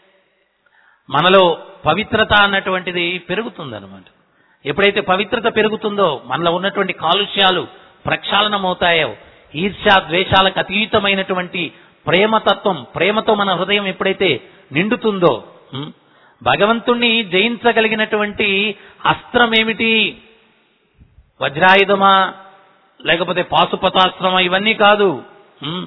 A: మనలో పవిత్రత అన్నటువంటిది పెరుగుతుంది అనమాట. ఎప్పుడైతే పవిత్రత పెరుగుతుందో మనలో ఉన్నటువంటి కాలుష్యాలు ప్రక్షాళనమవుతాయో, ఈర్ష్యా ద్వేషాలకు అతీతమైనటువంటి ప్రేమతత్వం, ప్రేమతో మన హృదయం ఎప్పుడైతే నిండుతుందో, భగవంతుణ్ణి జయించగలిగినటువంటి అస్త్రం ఏమిటి? వజ్రాయుధమా లేకపోతే పాశుపతాస్త్రమా? ఇవన్నీ కాదు.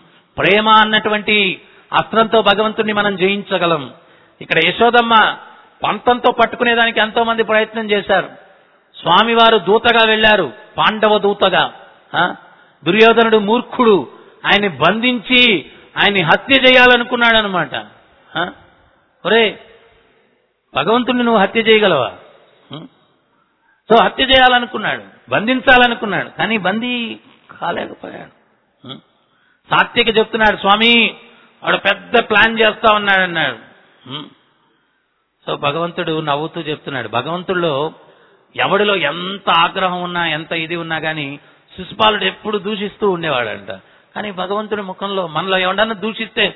A: ప్రేమ అన్నటువంటి అస్త్రంతో భగవంతుణ్ణి మనం జయించగలం. ఇక్కడ యశోదమ్మ పంతంతో పట్టుకునేదానికి ఎంతో మంది ప్రయత్నం చేశారు. స్వామివారు దూతగా వెళ్లారు, పాండవ దూతగా. దుర్యోధనుడు మూర్ఖుడు, ఆయన్ని బంధించి ఆయన్ని హత్య చేయాలనుకున్నాడు అనమాట. ఒరే, భగవంతుడిని నువ్వు హత్య చేయగలవా? సో హత్య చేయాలనుకున్నాడు, బంధించాలనుకున్నాడు, కానీ బందీ కాలేకపోయాడు. సాత్యకి చెప్తున్నాడు, స్వామి వాడు పెద్ద ప్లాన్ చేస్తా ఉన్నాడన్నాడు. సో భగవంతుడు నవ్వుతూ చెప్తున్నాడు, భగవంతుడిలో ఎవడిలో ఎంత ఆగ్రహం ఉన్నా, ఎంత ఇది ఉన్నా కానీ శిశుపాలుడు ఎప్పుడు దూషిస్తూ ఉండేవాడంట. కానీ భగవంతుడి ముఖంలో మనలో ఎవడన్నా దూషిస్తే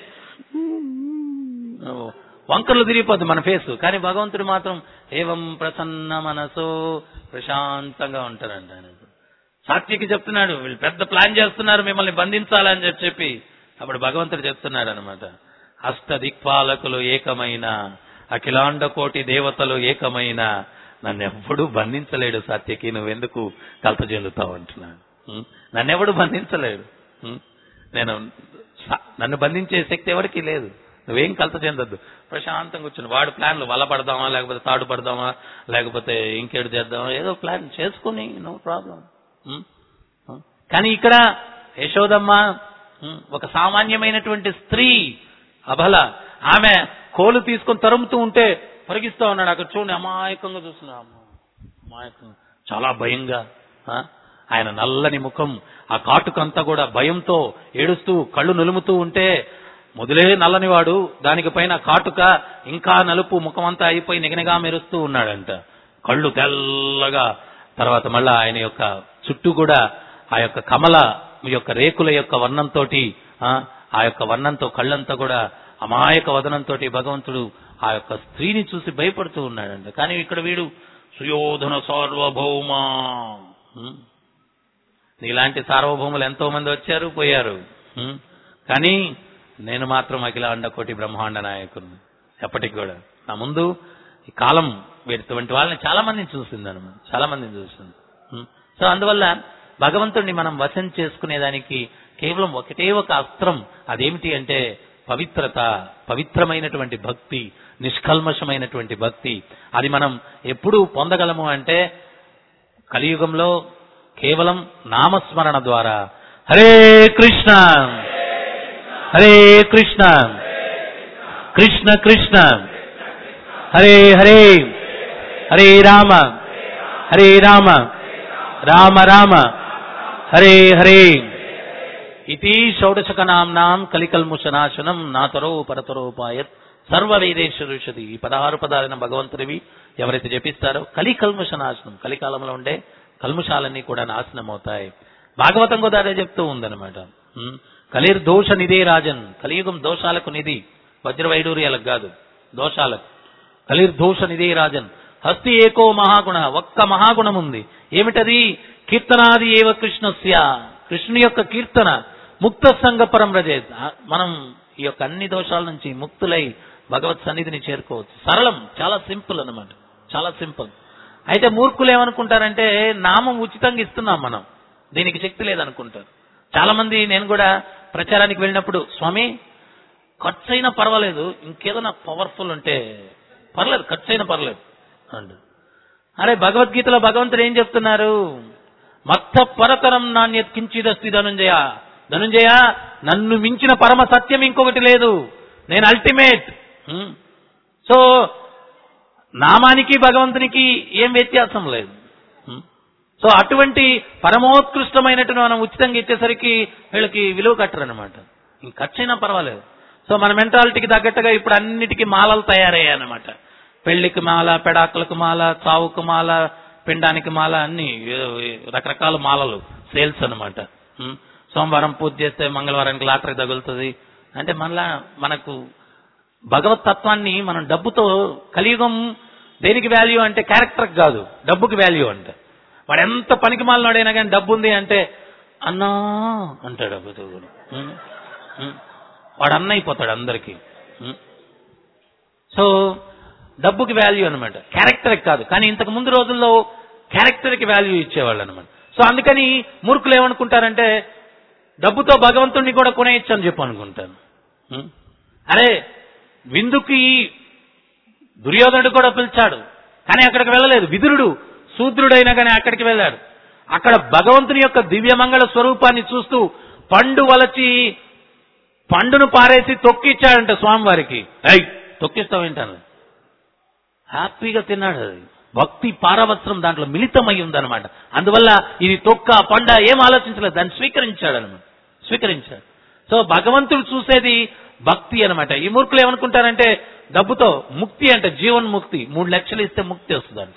A: వంకర్లు తిరిగిపోద్ది మన ఫేసు, కానీ భగవంతుడు మాత్రం ఏవం ప్రసన్న మనసో ప్రశాంతంగా ఉంటారంట. ఆయన సాత్వికి చెప్తున్నాడు, వీళ్ళు పెద్ద ప్లాన్ చేస్తున్నారు మిమ్మల్ని బంధించాలని చెప్పి. అప్పుడు భగవంతుడు చెప్తున్నాడు అనమాట, అష్టదిక్పాలకులు ఏకమైన, అఖిలాండ కోటి దేవతలు ఏకమైన నన్నెవ్వడూ బంధించలేడు సాత్యకి, నువ్వెందుకు కల్ప చెందుతావు అంటున్నాడు. నన్నెవడు బంధించలేడు, నన్ను బంధించే శక్తి ఎవరికి లేదు, నువ్వేం కల్ప చెందొద్దు, ప్రశాంతంగా కూర్చుని వాడు ప్లాన్లు వల పడదామా, లేకపోతే తాడు పడదామా, లేకపోతే ఇంకేడు చేద్దామా, ఏదో ప్లాన్ చేసుకుని నో ప్రాబ్లం. కానీ ఇక్కడ యశోదమ్మ ఒక సామాన్యమైనటువంటి స్త్రీ, అబల, ఆమె కోలు తీసుకొని తరుముతూ ఉంటే పరిగిస్తా ఉన్నాడు. అక్కడ చూడండి, అమాయకంగా చూస్తున్నాడు, అమాయకంగా, చాలా భయంగా. ఆయన నల్లని ముఖం, ఆ కాటుకంతా కూడా భయంతో ఏడుస్తూ కళ్ళు నులుముతూ ఉంటే, మొదలే నల్లనివాడు, దానికి పైన కాటుక ఇంకా నలుపు, ముఖమంతా అయిపోయి నిగనిగా మెరుస్తూ ఉన్నాడంట. కళ్ళు తెల్లగా, తర్వాత మళ్ళా ఆయన యొక్క చుట్టూ కూడా ఆ యొక్క కమల యొక్క రేకుల యొక్క వర్ణంతో, ఆ యొక్క వర్ణంతో కళ్ళంతా కూడా అమాయక వదనంతో భగవంతుడు ఆ యొక్క స్త్రీని చూసి భయపడుతూ ఉన్నాడంట. కానీ ఇక్కడ వీడు సుయోధన సార్వభౌమ, నీలాంటి సార్వభౌములు ఎంతో మంది వచ్చారు పోయారు, కానీ నేను మాత్రం అఖిలాండ కోటి బ్రహ్మాండ నాయకుడు, ఎప్పటికి కూడా నా ముందు ఈ కాలం వీటిటువంటి వాళ్ళని చాలా మందిని చూసిందనమాట, చాలా మందిని చూసింది. సో అందువల్ల భగవంతుడిని మనం వశం చేసుకునేదానికి కేవలం ఒకటే ఒక అస్త్రం, అదేమిటి అంటే పవిత్రత, పవిత్రమైనటువంటి భక్తి, నిష్కల్మషమైనటువంటి భక్తి. అది మనం ఎప్పుడు పొందగలము అంటే కలియుగంలో కేవలం నామస్మరణ ద్వారా. హరే కృష్ణ హరే కృష్ణ కృష్ణ కృష్ణ హరే హరే, హరే రామ హరే రామ రామ రామ హరే హరే. ఇతి షోడశకనాంనాం కలికల్ముషనాశనం నాతరో పరతరోపాయత్ సర్వవేదేశ్వరుషది. ఈ 16 పదాలైన భగవంతుడివి ఎవరైతే జపిస్తారో కలికల్ముషనాశనం, కలికాలంలో ఉండే కల్ముషాలన్నీ కూడా నాశనం అవుతాయి. భాగవతం కూడా అదే చెప్తూ ఉందన్నమాట. కలిర్దోష నిధే రాజన్, కలియుగం దోషాలకు నిధి, వజ్రవైడూర్యాలకు కాదు, దోషాలకు. కలిర్దోష నిధే రాజన్. హస్తి ఏకో మహాగుణ, ఒక్క మహాగుణం ఉంది, ఏమిటది? కీర్తనాది ఏవ కృష్ణస్య, కృష్ణుని యొక్క కీర్తన. ముక్త సంగ పరం రజేత్, మనం ఈ యొక్క అన్ని దోషాల నుంచి ముక్తులై భగవత్ సన్నిధిని చేరుకోవచ్చు. సరళం, చాలా సింపుల్ అన్నమాట, చాలా సింపుల్. అయితే మూర్ఖులు ఏమనుకుంటారంటే నామం ఉచితంగా ఇస్తున్నాం మనం, దీనికి శక్తి లేదనుకుంటారు. చాలా మంది, నేను కూడా ప్రచారానికి వెళ్ళినప్పుడు, స్వామి ఖర్చు అయినా పర్వాలేదు, ఇంకేదో నాకు పవర్ఫుల్ ఉంటే పర్లేదు, ఖర్చు అయినా పర్లేదు అంటు. అరే భగవద్గీతలో భగవంతుడు ఏం చెప్తున్నారు? మత్త పరతరం నాణ్యత్ కించిదస్తి ధనుంజయ. ధనుంజయ, నన్ను మించిన పరమ సత్యం ఇంకొకటి లేదు, నేను అల్టిమేట్. సో నామానికి భగవంతునికి ఏం వ్యత్యాసం లేదు. సో అటువంటి పరమోత్కృష్టమైనట్టు మనం ఉచితంగా ఇచ్చేసరికి వీళ్ళకి విలువ కట్టరనమాట. ఇంక ఖర్చైనా పర్వాలేదు. సో మన మెంటాలిటీకి తగ్గట్టుగా ఇప్పుడు అన్నిటికీ మాలలు తయారయ్యాయన్నమాట. పెళ్లికి మాల, పెడాకులకు మాల, చావుకు మాల, పిండానికి మాల, అన్ని రకరకాల మాలలు సేల్స్ అనమాట. సోమవారం పూజ చేస్తే మంగళవారానికి లాటరీ తగులుతుంది అంటే మనకు భగవత్ తత్వాన్ని మనం డబ్బుతో, కలియుగం దేనికి వాల్యూ అంటే క్యారెక్టర్కి కాదు, డబ్బుకి వాల్యూ అంటే. వాడు ఎంత పనికి మాలినాడైనా కానీ డబ్బు ఉంది అంటే అన్నా అంటాడు, వాడు అన్న అయిపోతాడు అందరికీ. సో డబ్బుకి వాల్యూ అనమాట, క్యారెక్టర్కి కాదు. కానీ ఇంతకు ముందు రోజుల్లో క్యారెక్టర్కి వాల్యూ ఇచ్చేవాళ్ళు అనమాట. సో అందుకని మూర్ఖులు ఏమనుకుంటారంటే డబ్బుతో భగవంతుడిని కూడా కొనేయచ్చు అని చెప్పి అనుకుంటాను. అరే విందుకి దుర్యోధనుడు కూడా పిలిచాడు, కానీ అక్కడికి వెళ్ళలేదు. విదురుడు శూద్రుడైనా కానీ అక్కడికి వెళ్ళాడు. అక్కడ భగవంతుని యొక్క దివ్యమంగళ స్వరూపాన్ని చూస్తూ పండు వలచి పండును పారేసి తొక్కిచ్చాడంట స్వామివారికి. తొక్కిస్తావేంటాను, హ్యాపీగా తిన్నాడు. అది భక్తి పారవస్త్రం దాంట్లో మిళితమై ఉందన్నమాట. అందువల్ల ఇది తొక్క పండ ఏం ఆలోచించలేదు, దాన్ని స్వీకరించాడు అనమాట, స్వీకరించాడు. సో భగవంతుడు చూసేది భక్తి అనమాట. ఈ మూర్ఖులు ఏమనుకుంటారంటే డబ్బుతో ముక్తి అంటే జీవన్ముక్తి, 3 లక్షలు ఇస్తే ముక్తి వస్తుందంట.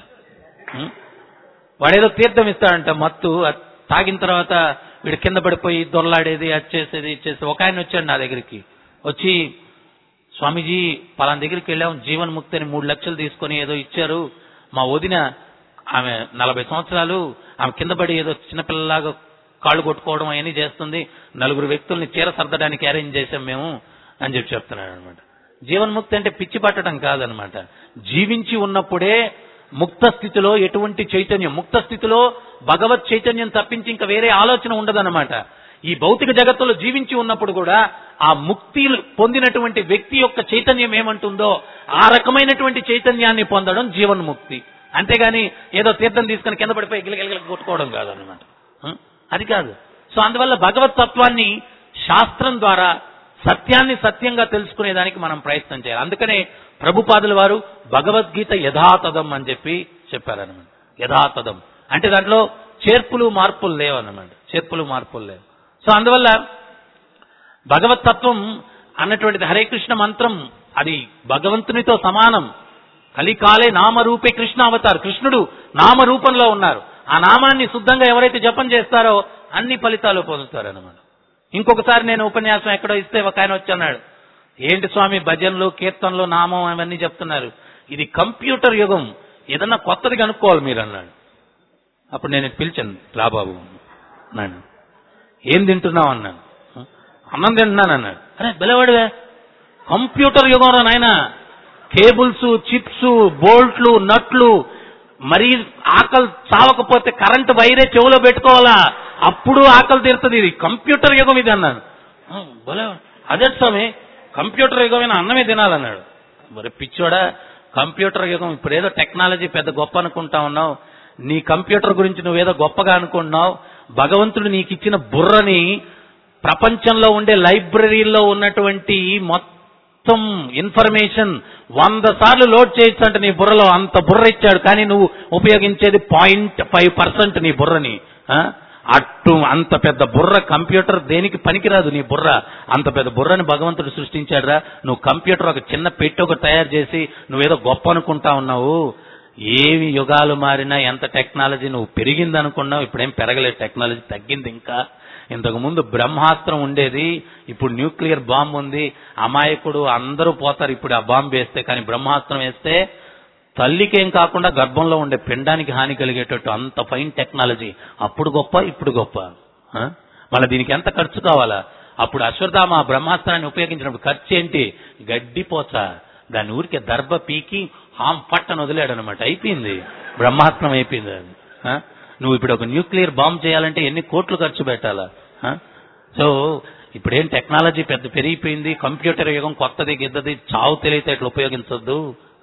A: వాడేదో తీర్థం ఇస్తాడంట, మత్తు తాగిన తర్వాత వీడు కింద పడిపోయి దొరలాడేది, అది చేసేది ఇచ్చేసి. ఒక ఆయన వచ్చాడు నా దగ్గరికి, వచ్చి స్వామీజీ పలానా దగ్గరికి వెళ్ళాం, జీవన్ముక్తి అని 3 లక్షలు తీసుకొని ఏదో ఇచ్చారు. మా వదిన ఆమె 40 సంవత్సరాలు, ఆమె కింద పడి ఏదో చిన్నపిల్లలాగా కాళ్ళు కొట్టుకోవడం అవన్నీ చేస్తుంది, 4 వ్యక్తుల్ని చీర సర్దడానికి అరేంజ్ చేశాం మేము అని చెప్తున్నాడు అనమాట. జీవన్ముక్తి అంటే పిచ్చి పట్టడం కాదనమాట. జీవించి ఉన్నప్పుడే ముక్త స్థితిలో ఎటువంటి చైతన్యం, ముక్త స్థితిలో భగవత్ చైతన్యం తప్పించి ఇంకా వేరే ఆలోచన ఉండదన్నమాట. ఈ భౌతిక జగత్తులో జీవించి ఉన్నప్పుడు కూడా ఆ ముక్తి పొందినటువంటి వ్యక్తి యొక్క చైతన్యం ఏమంటుందో ఆ రకమైనటువంటి చైతన్యాన్ని పొందడం జీవన్ముక్తి. అంతేగాని ఏదో తీర్థం తీసుకుని కింద పడిపోయి గిలగిలగిల కొట్టుకోవడం కాదనమాట, అది కాదు. సో అందువల్ల భగవత్ తత్వాన్ని శాస్త్రం ద్వారా సత్యాన్ని సత్యంగా తెలుసుకునేదానికి మనం ప్రయత్నం చేయాలి. అందుకనే ప్రభుపాదుల వారు భగవద్గీత యథాతథం అని చెప్పి చెప్పారనమాట. యథాతథం అంటే దాంట్లో చేర్పులు మార్పులు లేవన్నమాట, చేర్పులు మార్పులు లేవు. సో అందువల్ల భగవత్ తత్వం అన్నటువంటిది హరే కృష్ణ మంత్రం అది భగవంతునితో సమానం. కలికాలే నామరూపే కృష్ణ అవతారు, కృష్ణుడు నామరూపంలో ఉన్నారు. ఆ నామాన్ని శుద్ధంగా ఎవరైతే జపం చేస్తారో అన్ని ఫలితాలు పొందుతారనమాట. ఇంకొకసారి నేను ఉపన్యాసం ఎక్కడో ఇస్తే ఒక ఆయన వచ్చి అన్నాడు, ఏంటి స్వామి భజనలు కీర్తనలు నామం అవన్నీ చెప్తున్నారు, ఇది కంప్యూటర్ యుగం, ఏదన్నా కొత్తది కనుక్కోవాలి మీరు అన్నాడు. అప్పుడు నేను పిలిచాను, రాబాబు అన్నాడు. ఏం తింటున్నావు అన్నాను. అన్నం తింటున్నాను అన్నాడు. అరే బెలవాడివే, కంప్యూటర్ యుగం రా నాయన, కేబుల్స్, చిప్స్, బోల్ట్లు, నట్లు, మరీ ఆకలి చావకపోతే కరెంటు వైరే చెవులో పెట్టుకోవాలా, అప్పుడు ఆకలి తీరుతుంది, ఇది కంప్యూటర్ యుగం ఇది అన్నాను. అదే స్వామి కంప్యూటర్ యుగమైనా అన్నమే తినాలన్నాడు. మరి పిచ్చోడా, కంప్యూటర్ యుగం ఇప్పుడేదో టెక్నాలజీ పెద్ద గొప్ప అనుకుంటా ఉన్నావు, నీ కంప్యూటర్ గురించి నువ్వేదో గొప్పగా అనుకుంటున్నావు. భగవంతుడు నీకు ఇచ్చిన బుర్రని ప్రపంచంలో ఉండే లైబ్రరీలో ఉన్నటువంటి మొత్తం ఇన్ఫర్మేషన్ 100 సార్లు లోడ్ చేయొచ్చు అంటే నీ బుర్రలో అంత బుర్ర ఇచ్చాడు, కానీ నువ్వు ఉపయోగించేది 0.5% నీ బుర్రని. అంత పెద్ద బుర్ర కంప్యూటర్ దేనికి పనికిరాదు నీ బుర్ర. అంత పెద్ద బుర్రని భగవంతుడు సృష్టించాడురా. నువ్వు కంప్యూటర్ ఒక చిన్న పెట్టి ఒకటి తయారు చేసి నువ్వేదో గొప్ప అనుకుంటా ఉన్నావు. ఏవి యుగాలు మారినా ఎంత టెక్నాలజీ నువ్వు పెరిగింది అనుకున్నావు, ఇప్పుడేం పెరగలేదు, టెక్నాలజీ తగ్గింది. ఇంకా ఇంతకు ముందు బ్రహ్మాస్త్రం ఉండేది, ఇప్పుడు న్యూక్లియర్ బాంబు ఉంది. అమాయకుడు అందరూ పోతారు ఇప్పుడు ఆ బాంబు వేస్తే, కానీ బ్రహ్మాస్త్రం వేస్తే తల్లికేం కాకుండా గర్భంలో ఉండే పిండానికి హాని కలిగేటట్టు అంత ఫైన్ టెక్నాలజీ. అప్పుడు గొప్ప, ఇప్పుడు గొప్ప. మళ్ళీ దీనికి ఎంత ఖర్చు కావాలా? అప్పుడు అశ్వత్థామ బ్రహ్మాస్త్రాన్ని ఉపయోగించినప్పుడు ఖర్చు ఏంటి? గడ్డిపోచ, దాని ఊరికే దర్భ పీకి పట్టను వదిలేడు అనమాట. అయిపోయింది, బ్రహ్మాస్త్రం అయిపోయింది అది. నువ్వు ఇప్పుడు ఒక న్యూక్లియర్ బాంబ్ చేయాలంటే ఎన్ని కోట్లు ఖర్చు పెట్టాలా? సో ఇప్పుడేం టెక్నాలజీ పెద్ద పెరిగిపోయింది, కంప్యూటర్ యుగం కొత్తది గిద్దది, చావు తెలియతేట్లు ఉపయోగించొద్దు.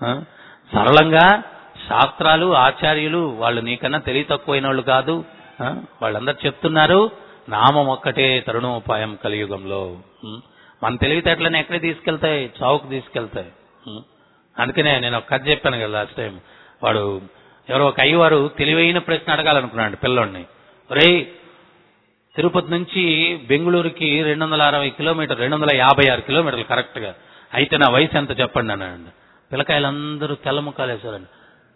A: సరళంగా శాస్త్రాలు ఆచార్యులు వాళ్ళు నీకన్నా తెలివి తక్కువైన వాళ్ళు కాదు, వాళ్ళందరూ చెప్తున్నారు నామం ఒక్కటే తరుణోపాయం కలియుగంలో. మన తెలివితేటలను ఎక్కడికి తీసుకెళ్తాయి? చావుకు తీసుకెళ్తాయి. అందుకనే నేను ఒక కథ చెప్పాను కదా లాస్ట్ టైం. వాడు ఎవరో ఒక అయ్యవారు తెలివైన ప్రశ్న అడగాలనుకున్నాడు పిల్లోడిని. ఒరేయ్, తిరుపతి నుంచి బెంగళూరుకి 260 కిలోమీటర్లు, 256 కిలోమీటర్లు కరెక్ట్ గా, అయితే నా వయసు ఎంత చెప్పండి అన్నాడు. పిల్లకాయలందరూ తెల్లముఖాలు వేశారండి.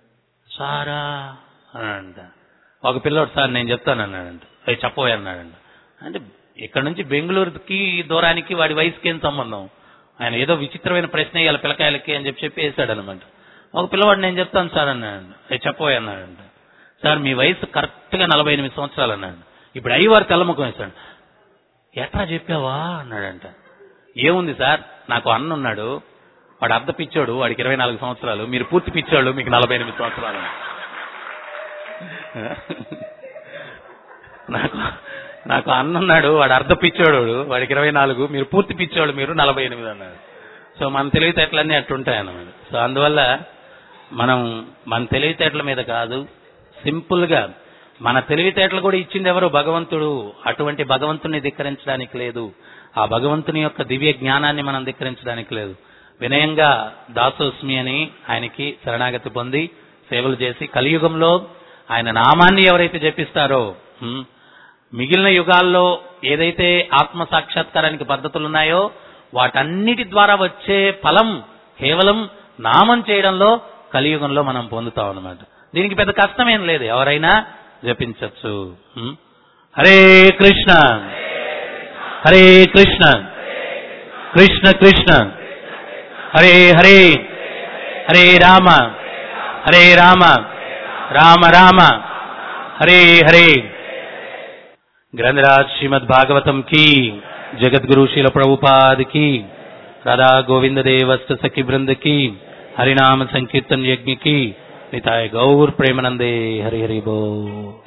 A: సారా అన్నాడంట. ఒక పిల్లోడు సార్ నేను చెప్తానన్నాడంట. అవి చెప్పబోయే అన్నాడంట. అంటే ఇక్కడ నుంచి బెంగళూరుకి దూరానికి వాడి వయసుకి ఏం సంబంధం? ఆయన ఏదో విచిత్రమైన ప్రశ్న వేయాలి పిల్లకాయలకి అని చెప్పి వేసాడు అనమాట. ఒక పిల్లవాడు నేను చెప్తాను సార్ అన్నాడు. అవి చెప్పబోయే అన్నాడంట. సార్ మీ వయసు కరెక్ట్ గా 48 సంవత్సరాలు అన్నాడు. ఇప్పుడు అయ్యవారు తెల్లముఖం వేశాడు. ఎట్లా చెప్పావా అన్నాడంట. ఏముంది సార్, నాకు అన్న ఉన్నాడు, వాడు అర్ధ పిచ్చోడు, వాడికి 24 సంవత్సరాలు, మీరు పూర్తి పిచ్చోళ్ళు, మీకు 48 సంవత్సరాలు. నాకు అన్న ఉన్నాడు, వాడు అర్ధ పిచ్చోడు, వాడికి 24, మీరు పూర్తి పిచ్చోడు, మీరు 48 అన్నాడు. సో మన తెలివితేటలన్నీ అట్టుంటాయన్నమాట. సో అందువల్ల మనం మన తెలివితేటల మీద కాదు, సింపుల్ గా మన తెలివితేటలు కూడా ఇచ్చింది ఎవరు? భగవంతుడు. అటువంటి భగవంతుని ధిక్కరించడానికి లేదు, ఆ భగవంతుని యొక్క దివ్య జ్ఞానాన్ని మనం ధిక్కరించడానికి లేదు. వినయంగా దాసోస్మి అని ఆయనకి శరణాగతి పొంది సేవలు చేసి, కలియుగంలో ఆయన నామాన్ని ఎవరైతే జపిస్తారో, మిగిలిన యుగాల్లో ఏదైతే ఆత్మ సాక్షాత్కారానికి పద్ధతులు ఉన్నాయో వాటన్నిటి ద్వారా వచ్చే ఫలం కేవలం నామం చేయడంలో కలియుగంలో మనం పొందుతాం అన్నమాట. దీనికి పెద్ద కష్టమేం లేదు, ఎవరైనా జపించచ్చు. హరే కృష్ణ హరే కృష్ణ కృష్ణ కృష్ణ హరే హరే, హరే రామ హరే రామ రామ రామ హరే హరే. గ్రంథరాజ్ శ్రీమద్ భాగవతం की, जगतगुरु श्रील प्रभुपाद की, राधा गोविंद देवस्त सखी वृंद की, हरिनाम संकीर्तन यज्ञ की, निताय गौर प्रेमानंदे. हरि हरि बोल.